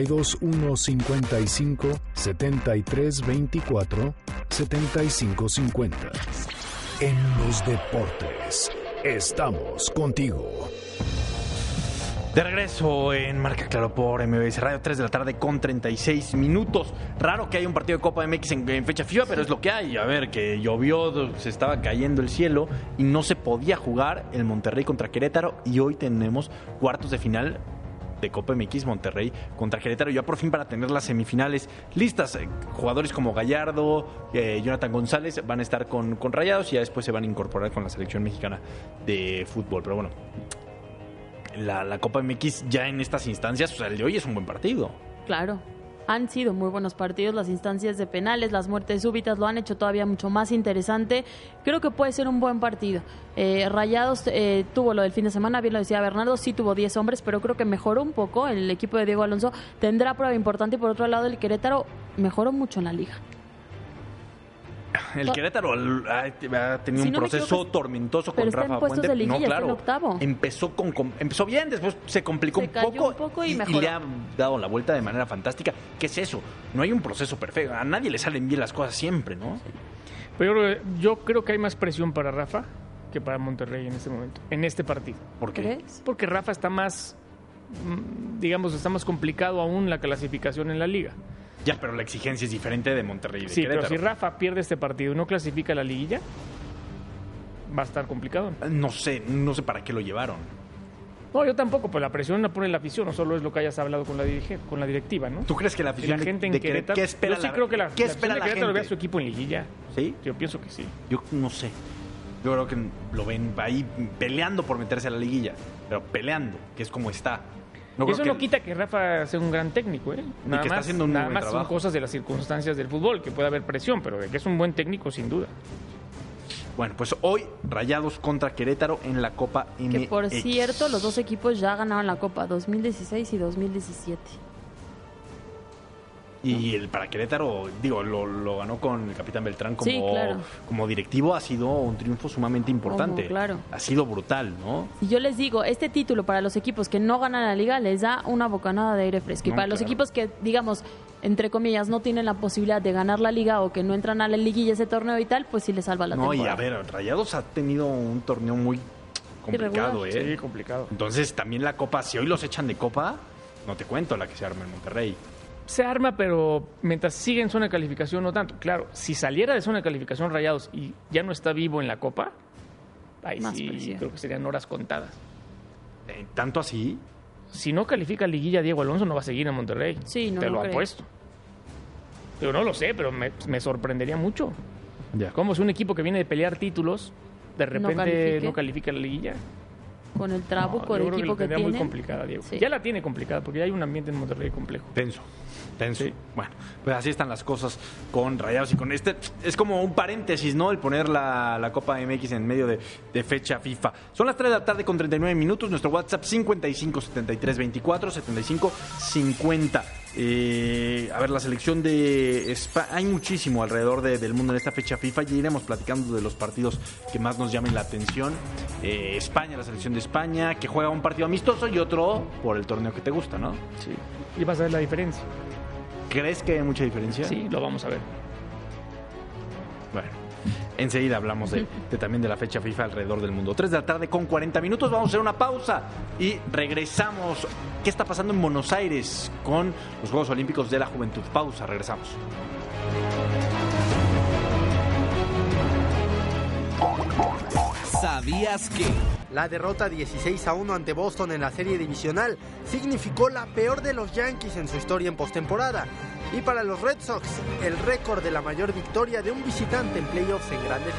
52155 7324 7550. En los deportes, estamos contigo. De regreso en Marca Claro por MBS Radio, 3 de la tarde con 36 minutos. Raro que haya un partido de Copa MX en fecha FIFA, pero es lo que hay. A ver, que llovió, se estaba cayendo el cielo y no se podía jugar el Monterrey contra Querétaro. Y hoy tenemos cuartos de final de Copa MX, Monterrey contra Querétaro, ya por fin para tener las semifinales listas. Jugadores como Gallardo, Jonathan González van a estar con Rayados y ya después se van a incorporar con la selección mexicana de fútbol. Pero bueno, la Copa MX ya en estas instancias, o sea, el de hoy es un buen partido. Claro. Han sido muy buenos partidos, las instancias de penales, las muertes súbitas lo han hecho todavía mucho más interesante. Creo que puede ser un buen partido. Rayados tuvo lo del fin de semana, bien lo decía Bernardo, sí tuvo 10 hombres, pero creo que mejoró un poco. El equipo de Diego Alonso tendrá prueba importante y por otro lado el Querétaro mejoró mucho en la liga. El Querétaro ha tenido un proceso tormentoso con Rafa Puente. De liguilla, no, claro. Octavo. Empezó bien, después se complicó un poco y le ha dado la vuelta de manera fantástica. ¿Qué es eso? No hay un proceso perfecto. A nadie le salen bien las cosas siempre, ¿no? Sí. Pero yo creo que hay más presión para Rafa que para Monterrey en este momento, en este partido. ¿Por qué? ¿Crees? Porque Rafa está más, está más complicado aún la clasificación en la liga. Ya, pero la exigencia es diferente de Monterrey y de Querétaro. Pero si Rafa pierde este partido y no clasifica la liguilla, va a estar complicado. No sé para qué lo llevaron. No, yo tampoco, pues la presión la pone la afición, no solo es lo que hayas hablado con la directiva, ¿no? ¿Tú crees que la afición la gente en Querétaro? ¿Qué espera? Yo sí creo que la afición de Querétaro lo ve a su equipo en liguilla. ¿Sí? Yo pienso que sí. Yo no sé. Yo creo que lo ven ahí peleando por meterse a la liguilla, pero peleando, que es como está. Eso no quita que Rafa sea un gran técnico, ¿eh? Nada más son cosas de las circunstancias del fútbol, que puede haber presión, pero de que es un buen técnico, sin duda. Bueno, pues hoy Rayados contra Querétaro en la Copa MX. Que por cierto, los dos equipos ya ganaron la Copa 2016 y 2017. Y para Querétaro, lo ganó con el capitán Beltrán como, sí, claro, como directivo. Ha sido un triunfo sumamente importante. Claro. Ha sido brutal, ¿no? Y yo les digo, este título para los equipos que no ganan la liga les da una bocanada de aire fresco. Y para los equipos que, digamos, entre comillas, no tienen la posibilidad de ganar la liga o que no entran a la liguilla ese torneo y tal, pues sí les salva la temporada. Y a ver, Rayados ha tenido un torneo muy complicado, irregular. Sí, complicado. Entonces también la Copa, si hoy los echan de Copa, no te cuento la que se arma en Monterrey. Se arma, pero mientras sigue en zona de calificación, no tanto. Claro, si saliera de zona de calificación Rayados y ya no está vivo en la Copa, ahí más sí presión. Creo que serían horas contadas. ¿Tanto así? Si no califica liguilla, Diego Alonso no va a seguir en Monterrey. Sí, no te lo apuesto. Yo no lo sé, pero me sorprendería mucho. Ya. ¿Cómo es un equipo que viene de pelear títulos, de repente no califica la liguilla? Con el trabuco de equipo que tiene. Muy complicada, Diego. Sí. Ya la tiene complicada porque ya hay un ambiente en Monterrey complejo. Tenso. Sí. Bueno, pues así están las cosas con Rayados y con este. Es como un paréntesis, ¿no? El poner la Copa MX en medio de fecha FIFA. Son las 3 de la tarde con 39 minutos. Nuestro WhatsApp 55 73 24 75 50 A ver, la selección de España, hay muchísimo alrededor del mundo en esta fecha FIFA y iremos platicando de los partidos que más nos llamen la atención. España, la selección de España, que juega un partido amistoso y otro por el torneo que te gusta, ¿no? Sí, y vas a ver la diferencia. ¿Crees que hay mucha diferencia? Sí, lo vamos a ver. Bueno, enseguida hablamos también de la fecha FIFA alrededor del mundo. 3 de la tarde con 40 minutos, vamos a hacer una pausa y regresamos. ¿Qué está pasando en Buenos Aires con los Juegos Olímpicos de la Juventud? Pausa, regresamos. ¿Sabías que? La derrota 16-1 ante Boston en la serie divisional significó la peor de los Yankees en su historia en postemporada. Y para los Red Sox, el récord de la mayor victoria de un visitante en playoffs en Grandes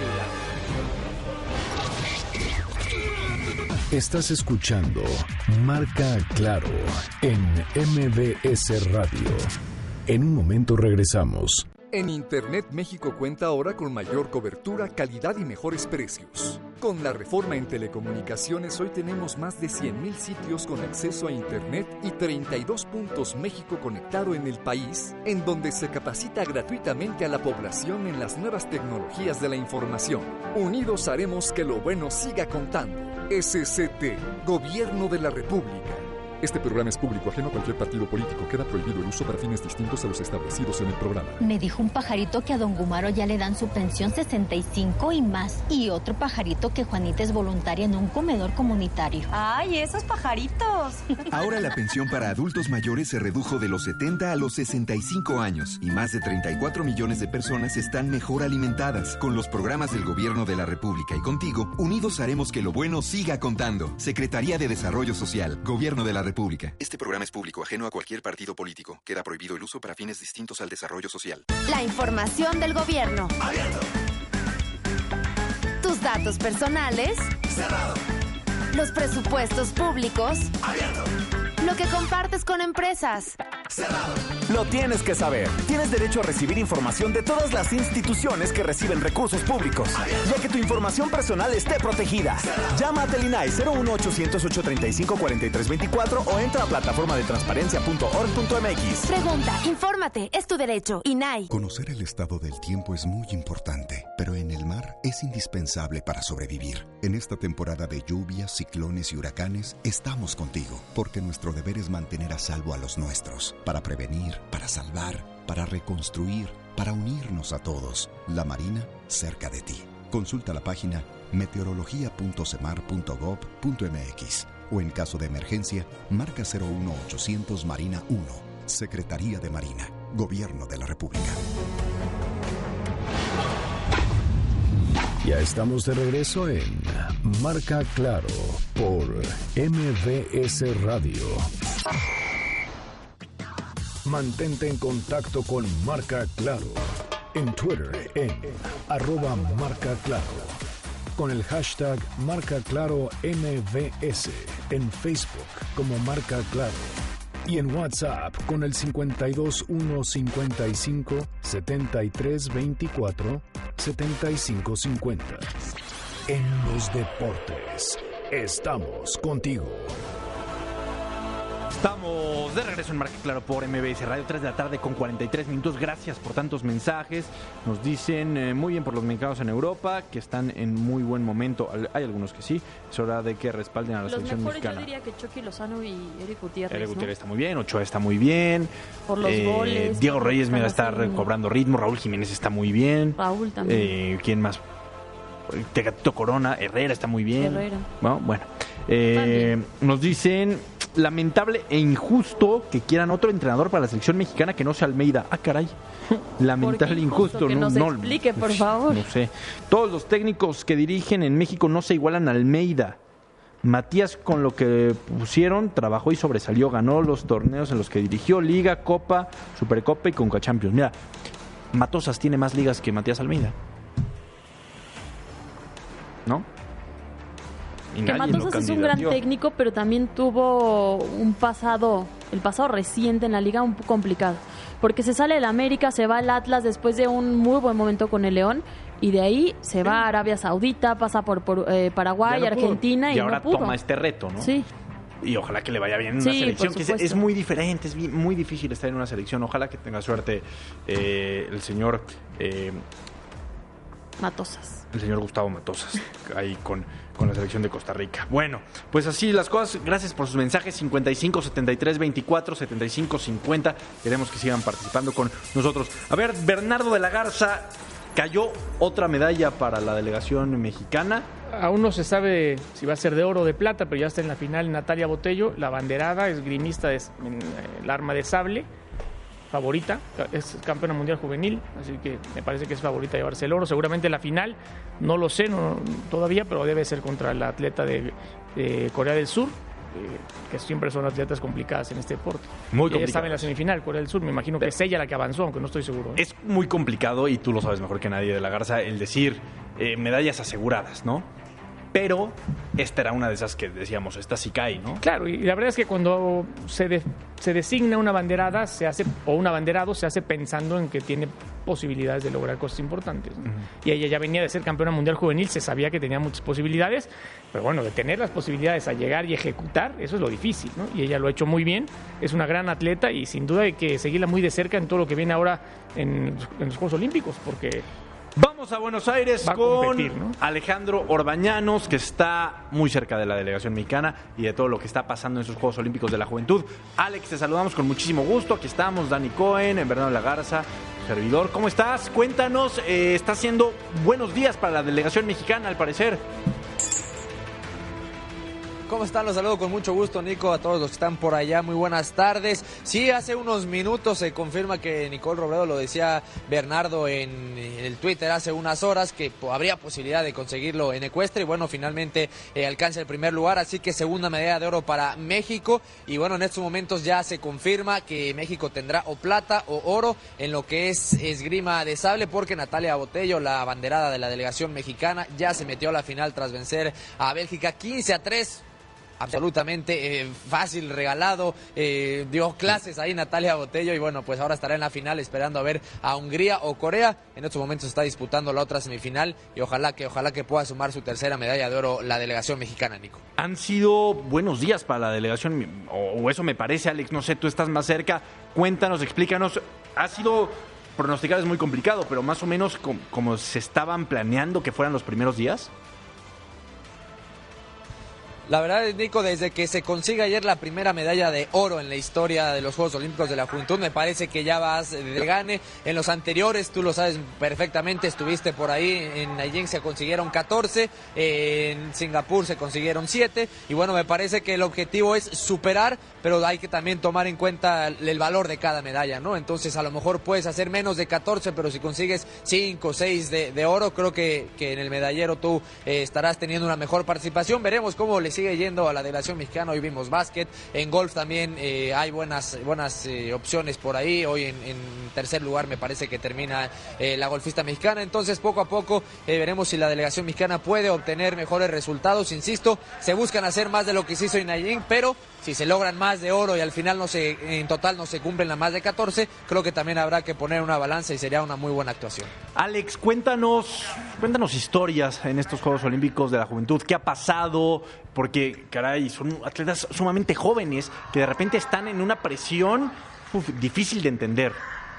Ligas. Estás escuchando Marca Claro en MBS Radio. En un momento regresamos. En Internet México cuenta ahora con mayor cobertura, calidad y mejores precios. Con la reforma en telecomunicaciones hoy tenemos más de 100,000 sitios con acceso a Internet y 32 puntos México conectado en el país, en donde se capacita gratuitamente a la población en las nuevas tecnologías de la información. Unidos haremos que lo bueno siga contando. SCT, Gobierno de la República. Este programa es público, ajeno a cualquier partido político. Queda prohibido el uso para fines distintos a los establecidos en el programa. Me dijo un pajarito que a don Gumaro ya le dan su pensión 65 y más. Y otro pajarito que Juanita es voluntaria en un comedor comunitario. ¡Ay, esos pajaritos! Ahora la pensión para adultos mayores se redujo de los 70 a los 65 años. Y más de 34 millones de personas están mejor alimentadas. Con los programas del Gobierno de la República y contigo, unidos haremos que lo bueno siga contando. Secretaría de Desarrollo Social, Gobierno de la República. Este programa es público, ajeno a cualquier partido político. Queda prohibido el uso para fines distintos al desarrollo social. La información del gobierno. Abierto. Tus datos personales. Cerrado. Los presupuestos públicos. Abierto. Lo que compartes con empresas. Cerrado. Lo tienes que saber. Tienes derecho a recibir información de todas las instituciones que reciben recursos públicos, ya que tu información personal esté protegida. Cerrado. Llama a Telinai 01800-835-4324 o entra a plataforma de transparencia.org.mx. Pregunta, infórmate, es tu derecho. INAI. Conocer el estado del tiempo es muy importante, pero en el mar es indispensable para sobrevivir. En esta temporada de lluvias, ciclones y huracanes, estamos contigo, porque nuestro deber es mantener a salvo a los nuestros, para prevenir, para salvar, para reconstruir, para unirnos a todos. La Marina, cerca de ti. Consulta la página meteorología.semar.gov.mx o en caso de emergencia, marca 01800 Marina 1. Secretaría de Marina, Gobierno de la República. Ya estamos de regreso en Marca Claro por MBS Radio. Mantente en contacto con Marca Claro en Twitter en @marcaclaro, con el hashtag MarcaClaroMBS, en Facebook como Marca Claro y en WhatsApp con el 52155 7324 7550. En los deportes, estamos contigo. Estamos de regreso en Marca Claro por MBS Radio, 3 de la tarde con 43 minutos. Gracias por tantos mensajes. Nos dicen muy bien por los mexicanos en Europa, que están en muy buen momento. Hay algunos que sí. Es hora de que respalden a la selección mexicana. Yo diría que Chucky Lozano y Eric Gutiérrez. Eric Gutiérrez está muy bien, Ochoa está muy bien. Por los goles. Diego Reyes me va a estar recobrando ritmo. Raúl Jiménez está muy bien. Raúl también. ¿Quién más? Tecatito Corona, Herrera está muy bien. Herrera. Bueno. Nos dicen, lamentable e injusto que quieran otro entrenador para la selección mexicana que no sea Almeida. Ah, caray. Lamentable e injusto. Que nos explique, por favor. No sé. Todos los técnicos que dirigen en México no se igualan a Almeida. Matías, con lo que pusieron, trabajó y sobresalió. Ganó los torneos en los que dirigió: Liga, Copa, Supercopa y Conca Champions. Mira, Matosas tiene más ligas que Matías Almeida, ¿no? Que Matosas es un gran técnico, pero también tuvo el pasado reciente en la liga un poco complicado, porque se sale del América, se va al Atlas después de un muy buen momento con el León, y de ahí se va a Arabia Saudita, pasa por Paraguay, Argentina, y ahora no pudo. Toma este reto, ¿no? Sí. y ojalá que le vaya bien en una selección, que es muy diferente, es muy difícil estar en una selección. Ojalá que tenga suerte el señor Matosas. El señor Gustavo Matosas, ahí con la selección de Costa Rica. Bueno, pues así las cosas. Gracias por sus mensajes. 55 73 24 75 50. Queremos que sigan participando con nosotros. A ver, Bernardo de la Garza, cayó otra medalla para la delegación mexicana. Aún no se sabe si va a ser de oro o de plata, pero ya está en la final Natalia Botello, la abanderada, esgrimista en el arma de sable, favorita, es campeona mundial juvenil, así que me parece que es favorita a llevarse el oro. Seguramente la final, no lo sé todavía, pero debe ser contra la atleta de Corea del Sur, que siempre son atletas complicadas en este deporte. Muy complicado. Ella estaba en la semifinal, Corea del Sur, me imagino que es ella la que avanzó, aunque no estoy seguro. Es muy complicado, y tú lo sabes mejor que nadie, de la Garza, el decir medallas aseguradas, ¿no? Pero esta era una de esas que decíamos, esta sí cae, ¿no? Claro, y la verdad es que cuando se designa una banderada o un abanderado, se hace pensando en que tiene posibilidades de lograr cosas importantes, ¿no? Y ella ya venía de ser campeona mundial juvenil, se sabía que tenía muchas posibilidades, pero bueno, de tener las posibilidades a llegar y ejecutar, eso es lo difícil, ¿no? Y ella lo ha hecho muy bien, es una gran atleta y sin duda hay que seguirla muy de cerca en todo lo que viene ahora en los Juegos Olímpicos, porque... Vamos a Buenos Aires con competir, ¿no? Alejandro Orbañanos, que está muy cerca de la delegación mexicana y de todo lo que está pasando en esos Juegos Olímpicos de la Juventud. Alex, te saludamos con muchísimo gusto. Aquí estamos, Dani Cohen, Bernardo de la Garza, servidor. ¿Cómo estás? Cuéntanos, está haciendo buenos días para la delegación mexicana, al parecer. ¿Cómo están? Los saludo con mucho gusto, Nico, a todos los que están por allá. Muy buenas tardes. Sí, hace unos minutos se confirma que Nicole Robredo, lo decía Bernardo en el Twitter hace unas horas, que habría posibilidad de conseguirlo en ecuestre. Y bueno, finalmente alcanza el primer lugar, así que segunda medalla de oro para México. Y bueno, en estos momentos ya se confirma que México tendrá o plata o oro en lo que es esgrima de sable, porque Natalia Botello, la abanderada de la delegación mexicana, ya se metió a la final tras vencer a Bélgica 15-3. Absolutamente fácil, regalado, dio clases ahí Natalia Botello y bueno, pues ahora estará en la final esperando a ver a Hungría o Corea. En estos momentos está disputando la otra semifinal y ojalá que pueda sumar su tercera medalla de oro la delegación mexicana, Nico. Han sido buenos días para la delegación, o eso me parece, Alex, no sé, tú estás más cerca, cuéntanos, explícanos, ha sido... Pronosticar es muy complicado, pero más o menos como se estaban planeando que fueran los primeros días. La verdad, Nico, desde que se consiga ayer la primera medalla de oro en la historia de los Juegos Olímpicos de la Juventud, me parece que ya vas de gane. En los anteriores, tú lo sabes perfectamente, estuviste por ahí, en Nanjing se consiguieron 14, en Singapur se consiguieron 7, y bueno, me parece que el objetivo es superar, pero hay que también tomar en cuenta el valor de cada medalla, ¿no? Entonces, a lo mejor puedes hacer menos de 14, pero si consigues 5 o 6 de oro, creo que en el medallero tú estarás teniendo una mejor participación. Veremos cómo le sigue yendo a la delegación mexicana. Hoy vimos básquet, en golf también hay buenas opciones por ahí. Hoy en tercer lugar me parece que termina la golfista mexicana. Entonces, poco a poco veremos si la delegación mexicana puede obtener mejores resultados. Insisto, se buscan hacer más de lo que se hizo en Nanjing, pero si se logran más de oro y al final en total no se cumplen las más de 14, creo que también habrá que poner una balanza y sería una muy buena actuación. Alex, cuéntanos historias en estos Juegos Olímpicos de la Juventud. ¿Qué ha pasado? Porque, caray, son atletas sumamente jóvenes que de repente están en una presión difícil de entender.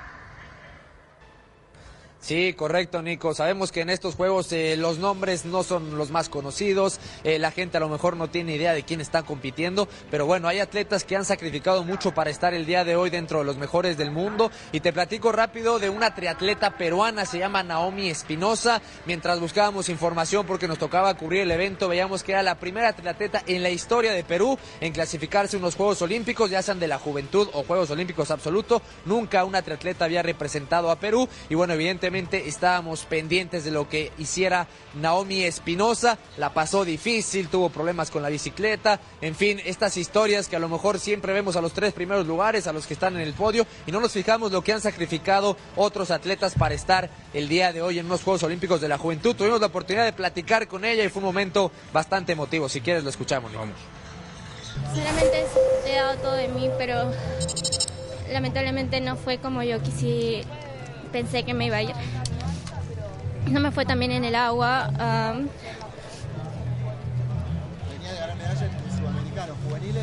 Sí, correcto, Nico. Sabemos que en estos juegos los nombres no son los más conocidos, la gente a lo mejor no tiene idea de quién está compitiendo, pero bueno, hay atletas que han sacrificado mucho para estar el día de hoy dentro de los mejores del mundo, y te platico rápido de una triatleta peruana, se llama Naomi Espinosa. Mientras buscábamos información porque nos tocaba cubrir el evento, veíamos que era la primera triatleta en la historia de Perú en clasificarse en unos Juegos Olímpicos, ya sean de la juventud o Juegos Olímpicos absoluto. Nunca una triatleta había representado a Perú, y bueno, evidentemente estábamos pendientes de lo que hiciera Naomi Espinosa. La pasó difícil, tuvo problemas con la bicicleta, en fin, estas historias que a lo mejor siempre vemos a los 3 primeros lugares, a los que están en el podio, y no nos fijamos lo que han sacrificado otros atletas para estar el día de hoy en unos Juegos Olímpicos de la Juventud. Tuvimos la oportunidad de platicar con ella y fue un momento bastante emotivo. Si quieres lo escuchamos. Vamos. Sinceramente he dado todo de mí, pero lamentablemente no fue como yo pensé que me iba a ir. No me fue tan bien en el agua. Venía de ganar medallas en Sudamericanos juveniles.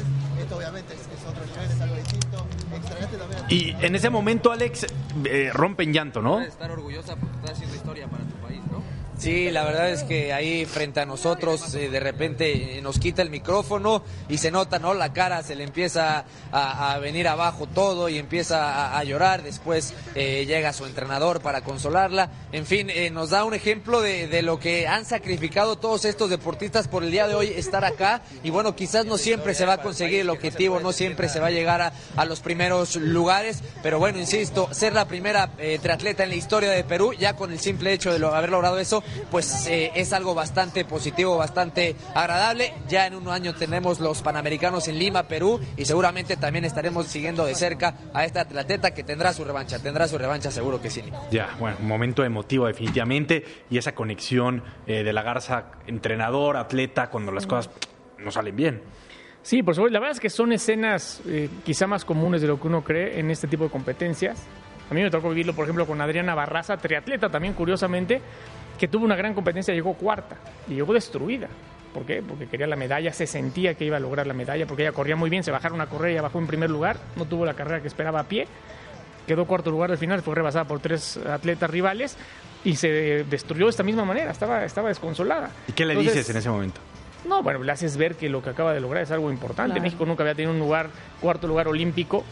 esto obviamente es otro nivel, es algo distinto. Extrañaste también. Y en ese momento, Alex, rompe en llanto, ¿no? Puedes estar orgullosa porque estás haciendo historia para tu país, ¿no? Sí, la verdad es que ahí frente a nosotros de repente nos quita el micrófono y se nota, ¿no? La cara se le empieza a venir abajo todo y empieza a llorar. Después llega su entrenador para consolarla. En fin, nos da un ejemplo de lo que han sacrificado todos estos deportistas por el día de hoy estar acá. Y bueno, quizás no siempre se va a conseguir el objetivo, no siempre se va a llegar a los primeros lugares. Pero bueno, insisto, ser la primera triatleta en la historia de Perú, ya con el simple hecho de haber logrado eso, pues es algo bastante positivo, bastante agradable. Ya en un año tenemos los Panamericanos en Lima, Perú, y seguramente también estaremos siguiendo de cerca a esta atleta que tendrá su revancha seguro que sí, Nico. Ya, bueno, un momento emotivo definitivamente, y esa conexión de la Garza, entrenador, atleta, cuando las cosas no salen bien. Sí, por supuesto, la verdad es que son escenas quizá más comunes de lo que uno cree en este tipo de competencias. A mí me tocó vivirlo, por ejemplo, con Adriana Barraza, triatleta también, curiosamente, que tuvo una gran competencia, llegó cuarta y llegó destruida. ¿Por qué? Porque quería la medalla, se sentía que iba a lograr la medalla, porque ella corría muy bien, se bajaron a correr, ella bajó en primer lugar, no tuvo la carrera que esperaba a pie, quedó cuarto lugar al final, fue rebasada por 3 atletas rivales y se destruyó de esta misma manera, estaba desconsolada. ¿Y qué le dices en ese momento? No, bueno, le haces ver que lo que acaba de lograr es algo importante. Claro. México nunca había tenido un cuarto lugar olímpico.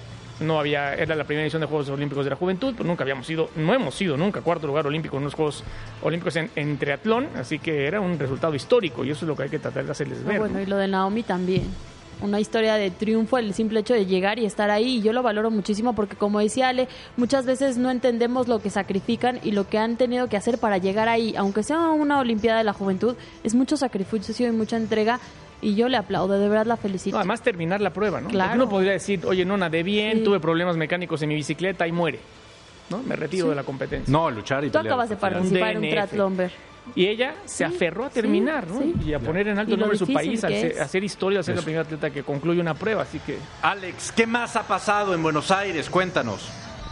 Era la primera edición de Juegos Olímpicos de la Juventud, pero no hemos sido nunca cuarto lugar olímpico en los Juegos Olímpicos en triatlón, así que era un resultado histórico y eso es lo que hay que tratar de hacerles ver. Bueno, y lo de Naomi también. Una historia de triunfo, el simple hecho de llegar y estar ahí, y yo lo valoro muchísimo porque, como decía Ale, muchas veces no entendemos lo que sacrifican y lo que han tenido que hacer para llegar ahí, aunque sea una Olimpiada de la Juventud, es mucho sacrificio y mucha entrega. Y yo le aplaudo, de verdad la felicito. No, además terminar la prueba, ¿no? Claro. Porque uno podría decir, oye, no nadé bien, tuve problemas mecánicos en mi bicicleta y muere, ¿no? Me retiro de la competencia. No, luchar y Tú acabas de participar en un triatlón, Ver. Y ella se aferró a terminar, ¿no? Y a poner en alto el nombre de su país, a hacer historia, a ser la primera atleta que concluye una prueba, así que... Alex, ¿qué más ha pasado en Buenos Aires? Cuéntanos.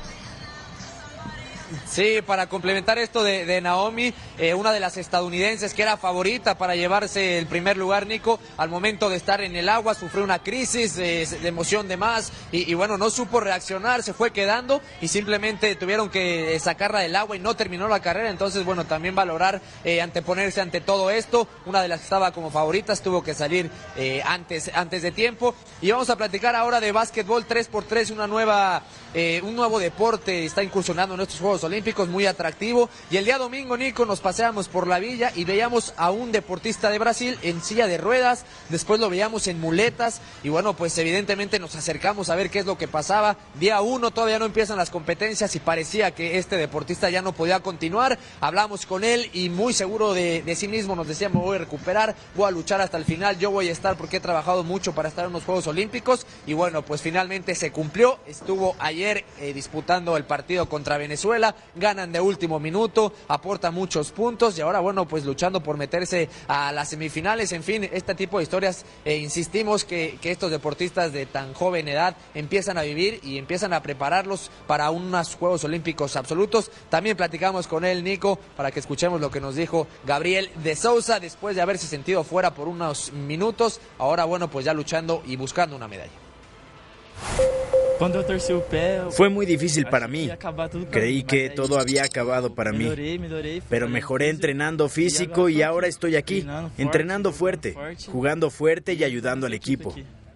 Sí, para complementar esto de Naomi, una de las estadounidenses que era favorita para llevarse el primer lugar, Nico, al momento de estar en el agua sufrió una crisis de emoción de más y bueno, no supo reaccionar, se fue quedando y simplemente tuvieron que sacarla del agua y no terminó la carrera. Entonces, bueno, también valorar, anteponerse ante todo esto. Una de las que estaba como favoritas tuvo que salir antes de tiempo. Y vamos a platicar ahora de básquetbol 3x3, un nuevo deporte está incursionando en estos Juegos Olímpicos, muy atractivo. Y el día domingo, Nico, nos paseamos por la villa y veíamos a un deportista de Brasil en silla de ruedas, después lo veíamos en muletas y bueno, pues evidentemente nos acercamos a ver qué es lo que pasaba. Día 1, todavía no empiezan las competencias y parecía que este deportista ya no podía continuar. Hablamos con él y muy seguro de sí mismo nos decía, me voy a recuperar, voy a luchar hasta el final, yo voy a estar porque he trabajado mucho para estar en los Juegos Olímpicos. Y bueno, pues finalmente se cumplió. Estuvo ayer disputando el partido contra Venezuela, ganan de último minuto, aporta muchos puntos y ahora bueno, pues luchando por meterse a las semifinales. En fin, este tipo de historias, insistimos que estos deportistas de tan joven edad empiezan a vivir y empiezan a prepararlos para unos Juegos Olímpicos absolutos. También platicamos con él, Nico, para que escuchemos lo que nos dijo Gabriel de Sousa después de haberse sentido fuera por unos minutos. Ahora bueno, pues ya luchando y buscando una medalla. Fue muy difícil para mí. Creí que todo había acabado para mí. Pero mejoré entrenando físico y ahora estoy aquí, entrenando fuerte, jugando fuerte y ayudando al equipo.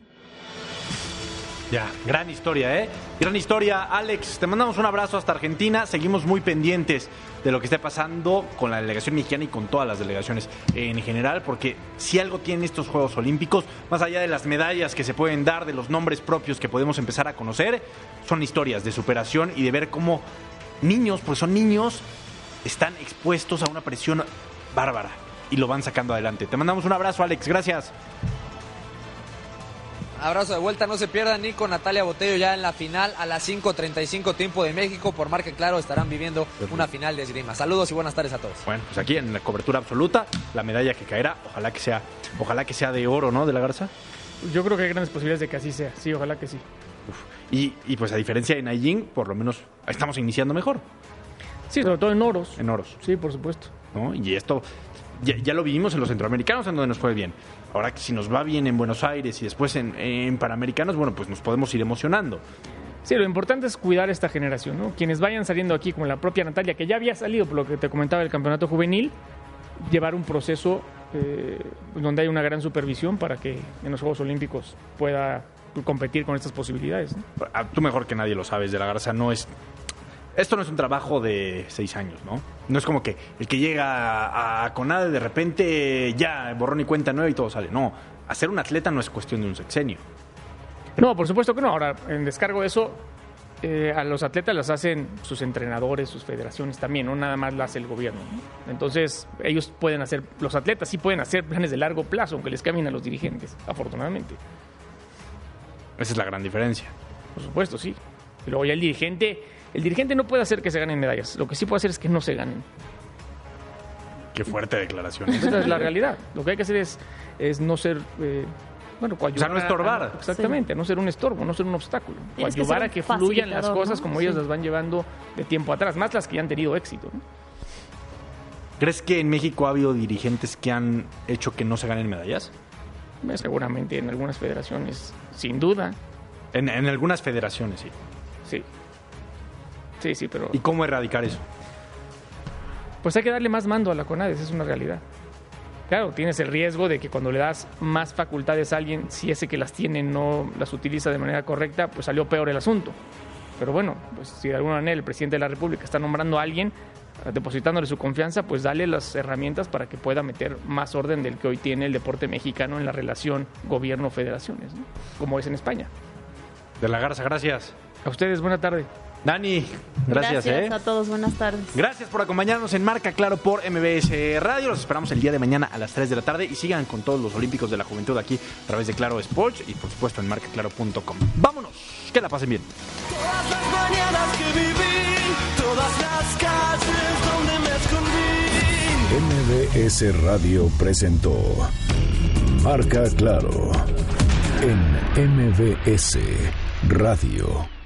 Ya, gran historia, ¿eh? Gran historia, Alex. Te mandamos un abrazo hasta Argentina. Seguimos muy pendientes de lo que esté pasando con la delegación mexicana y con todas las delegaciones en general, porque si algo tienen estos Juegos Olímpicos, más allá de las medallas que se pueden dar, de los nombres propios que podemos empezar a conocer, son historias de superación y de ver cómo niños, pues son niños, están expuestos a una presión bárbara y lo van sacando adelante. Te mandamos un abrazo, Alex. Gracias. Abrazo de vuelta, no se pierdan, Nico. Natalia Botello ya en la final a las 5:35 tiempo de México. Por Marca Claro estarán viviendo una final de esgrima. Saludos y buenas tardes a todos. Bueno, pues aquí en la cobertura absoluta, la medalla que caerá, ojalá que sea de oro, ¿no? De la Garza. Yo creo que hay grandes posibilidades de que así sea. Sí, ojalá que sí. Y pues a diferencia de Nanjing, por lo menos estamos iniciando mejor. Sí, sobre todo en oros. En oros. Sí, por supuesto. ¿No? Y esto ya lo vivimos en los centroamericanos, en donde nos fue bien. Ahora, si nos va bien en Buenos Aires y después en Panamericanos, bueno, pues nos podemos ir emocionando. Sí, lo importante es cuidar esta generación, ¿no? Quienes vayan saliendo aquí, como la propia Natalia, que ya había salido por lo que te comentaba del campeonato juvenil, llevar un proceso donde hay una gran supervisión para que en los Juegos Olímpicos pueda competir con estas posibilidades, ¿no? Tú mejor que nadie lo sabes, De la Garza, esto no es un trabajo de 6 años, ¿no? No es como que el que llega a CONADE de repente ya borrón y cuenta nueva y todo sale. No, hacer un atleta no es cuestión de un sexenio. No, por supuesto que no. Ahora, en descargo de eso, a los atletas las hacen sus entrenadores, sus federaciones también, no nada más la hace el gobierno, ¿no? Entonces, ellos pueden hacer, los atletas sí pueden hacer planes de largo plazo, aunque les cambien a los dirigentes, afortunadamente. Esa es la gran diferencia. Por supuesto, sí. Y luego ya el dirigente no puede hacer que se ganen medallas. Lo que sí puede hacer es que no se ganen. Qué fuerte declaración. Esa es la realidad. Lo que hay que hacer es no ser... o sea, no estorbar. Exactamente, no ser un estorbo, no ser un obstáculo. O ayudar a que fluyan las cosas, ¿no? Como ellas las van llevando de tiempo atrás, más las que ya han tenido éxito, ¿no? ¿Crees que en México ha habido dirigentes que han hecho que no se ganen medallas? Seguramente en algunas federaciones, sin duda. En algunas federaciones, sí. Sí, pero... ¿Y cómo erradicar eso? Pues hay que darle más mando a la CONADE, esa es una realidad. Claro, tienes el riesgo de que cuando le das más facultades a alguien, si ese que las tiene no las utiliza de manera correcta, pues salió peor el asunto. Pero bueno, pues si de alguna manera el presidente de la República está nombrando a alguien, depositándole su confianza, pues dale las herramientas para que pueda meter más orden del que hoy tiene el deporte mexicano en la relación gobierno-federaciones, ¿no? Como es en España. De la Garza, gracias. A ustedes, buena tarde. Dani, gracias. Gracias a todos, buenas tardes. Gracias por acompañarnos en Marca Claro por MBS Radio. Los esperamos el día de mañana a las 3 de la tarde y sigan con todos los Olímpicos de la Juventud aquí a través de Claro Sports y por supuesto en marcaclaro.com. ¡Vámonos! Que la pasen bien. Todas las mañanas que viví, todas las calles donde me escondí. MBS Radio presentó Marca Claro en MBS Radio.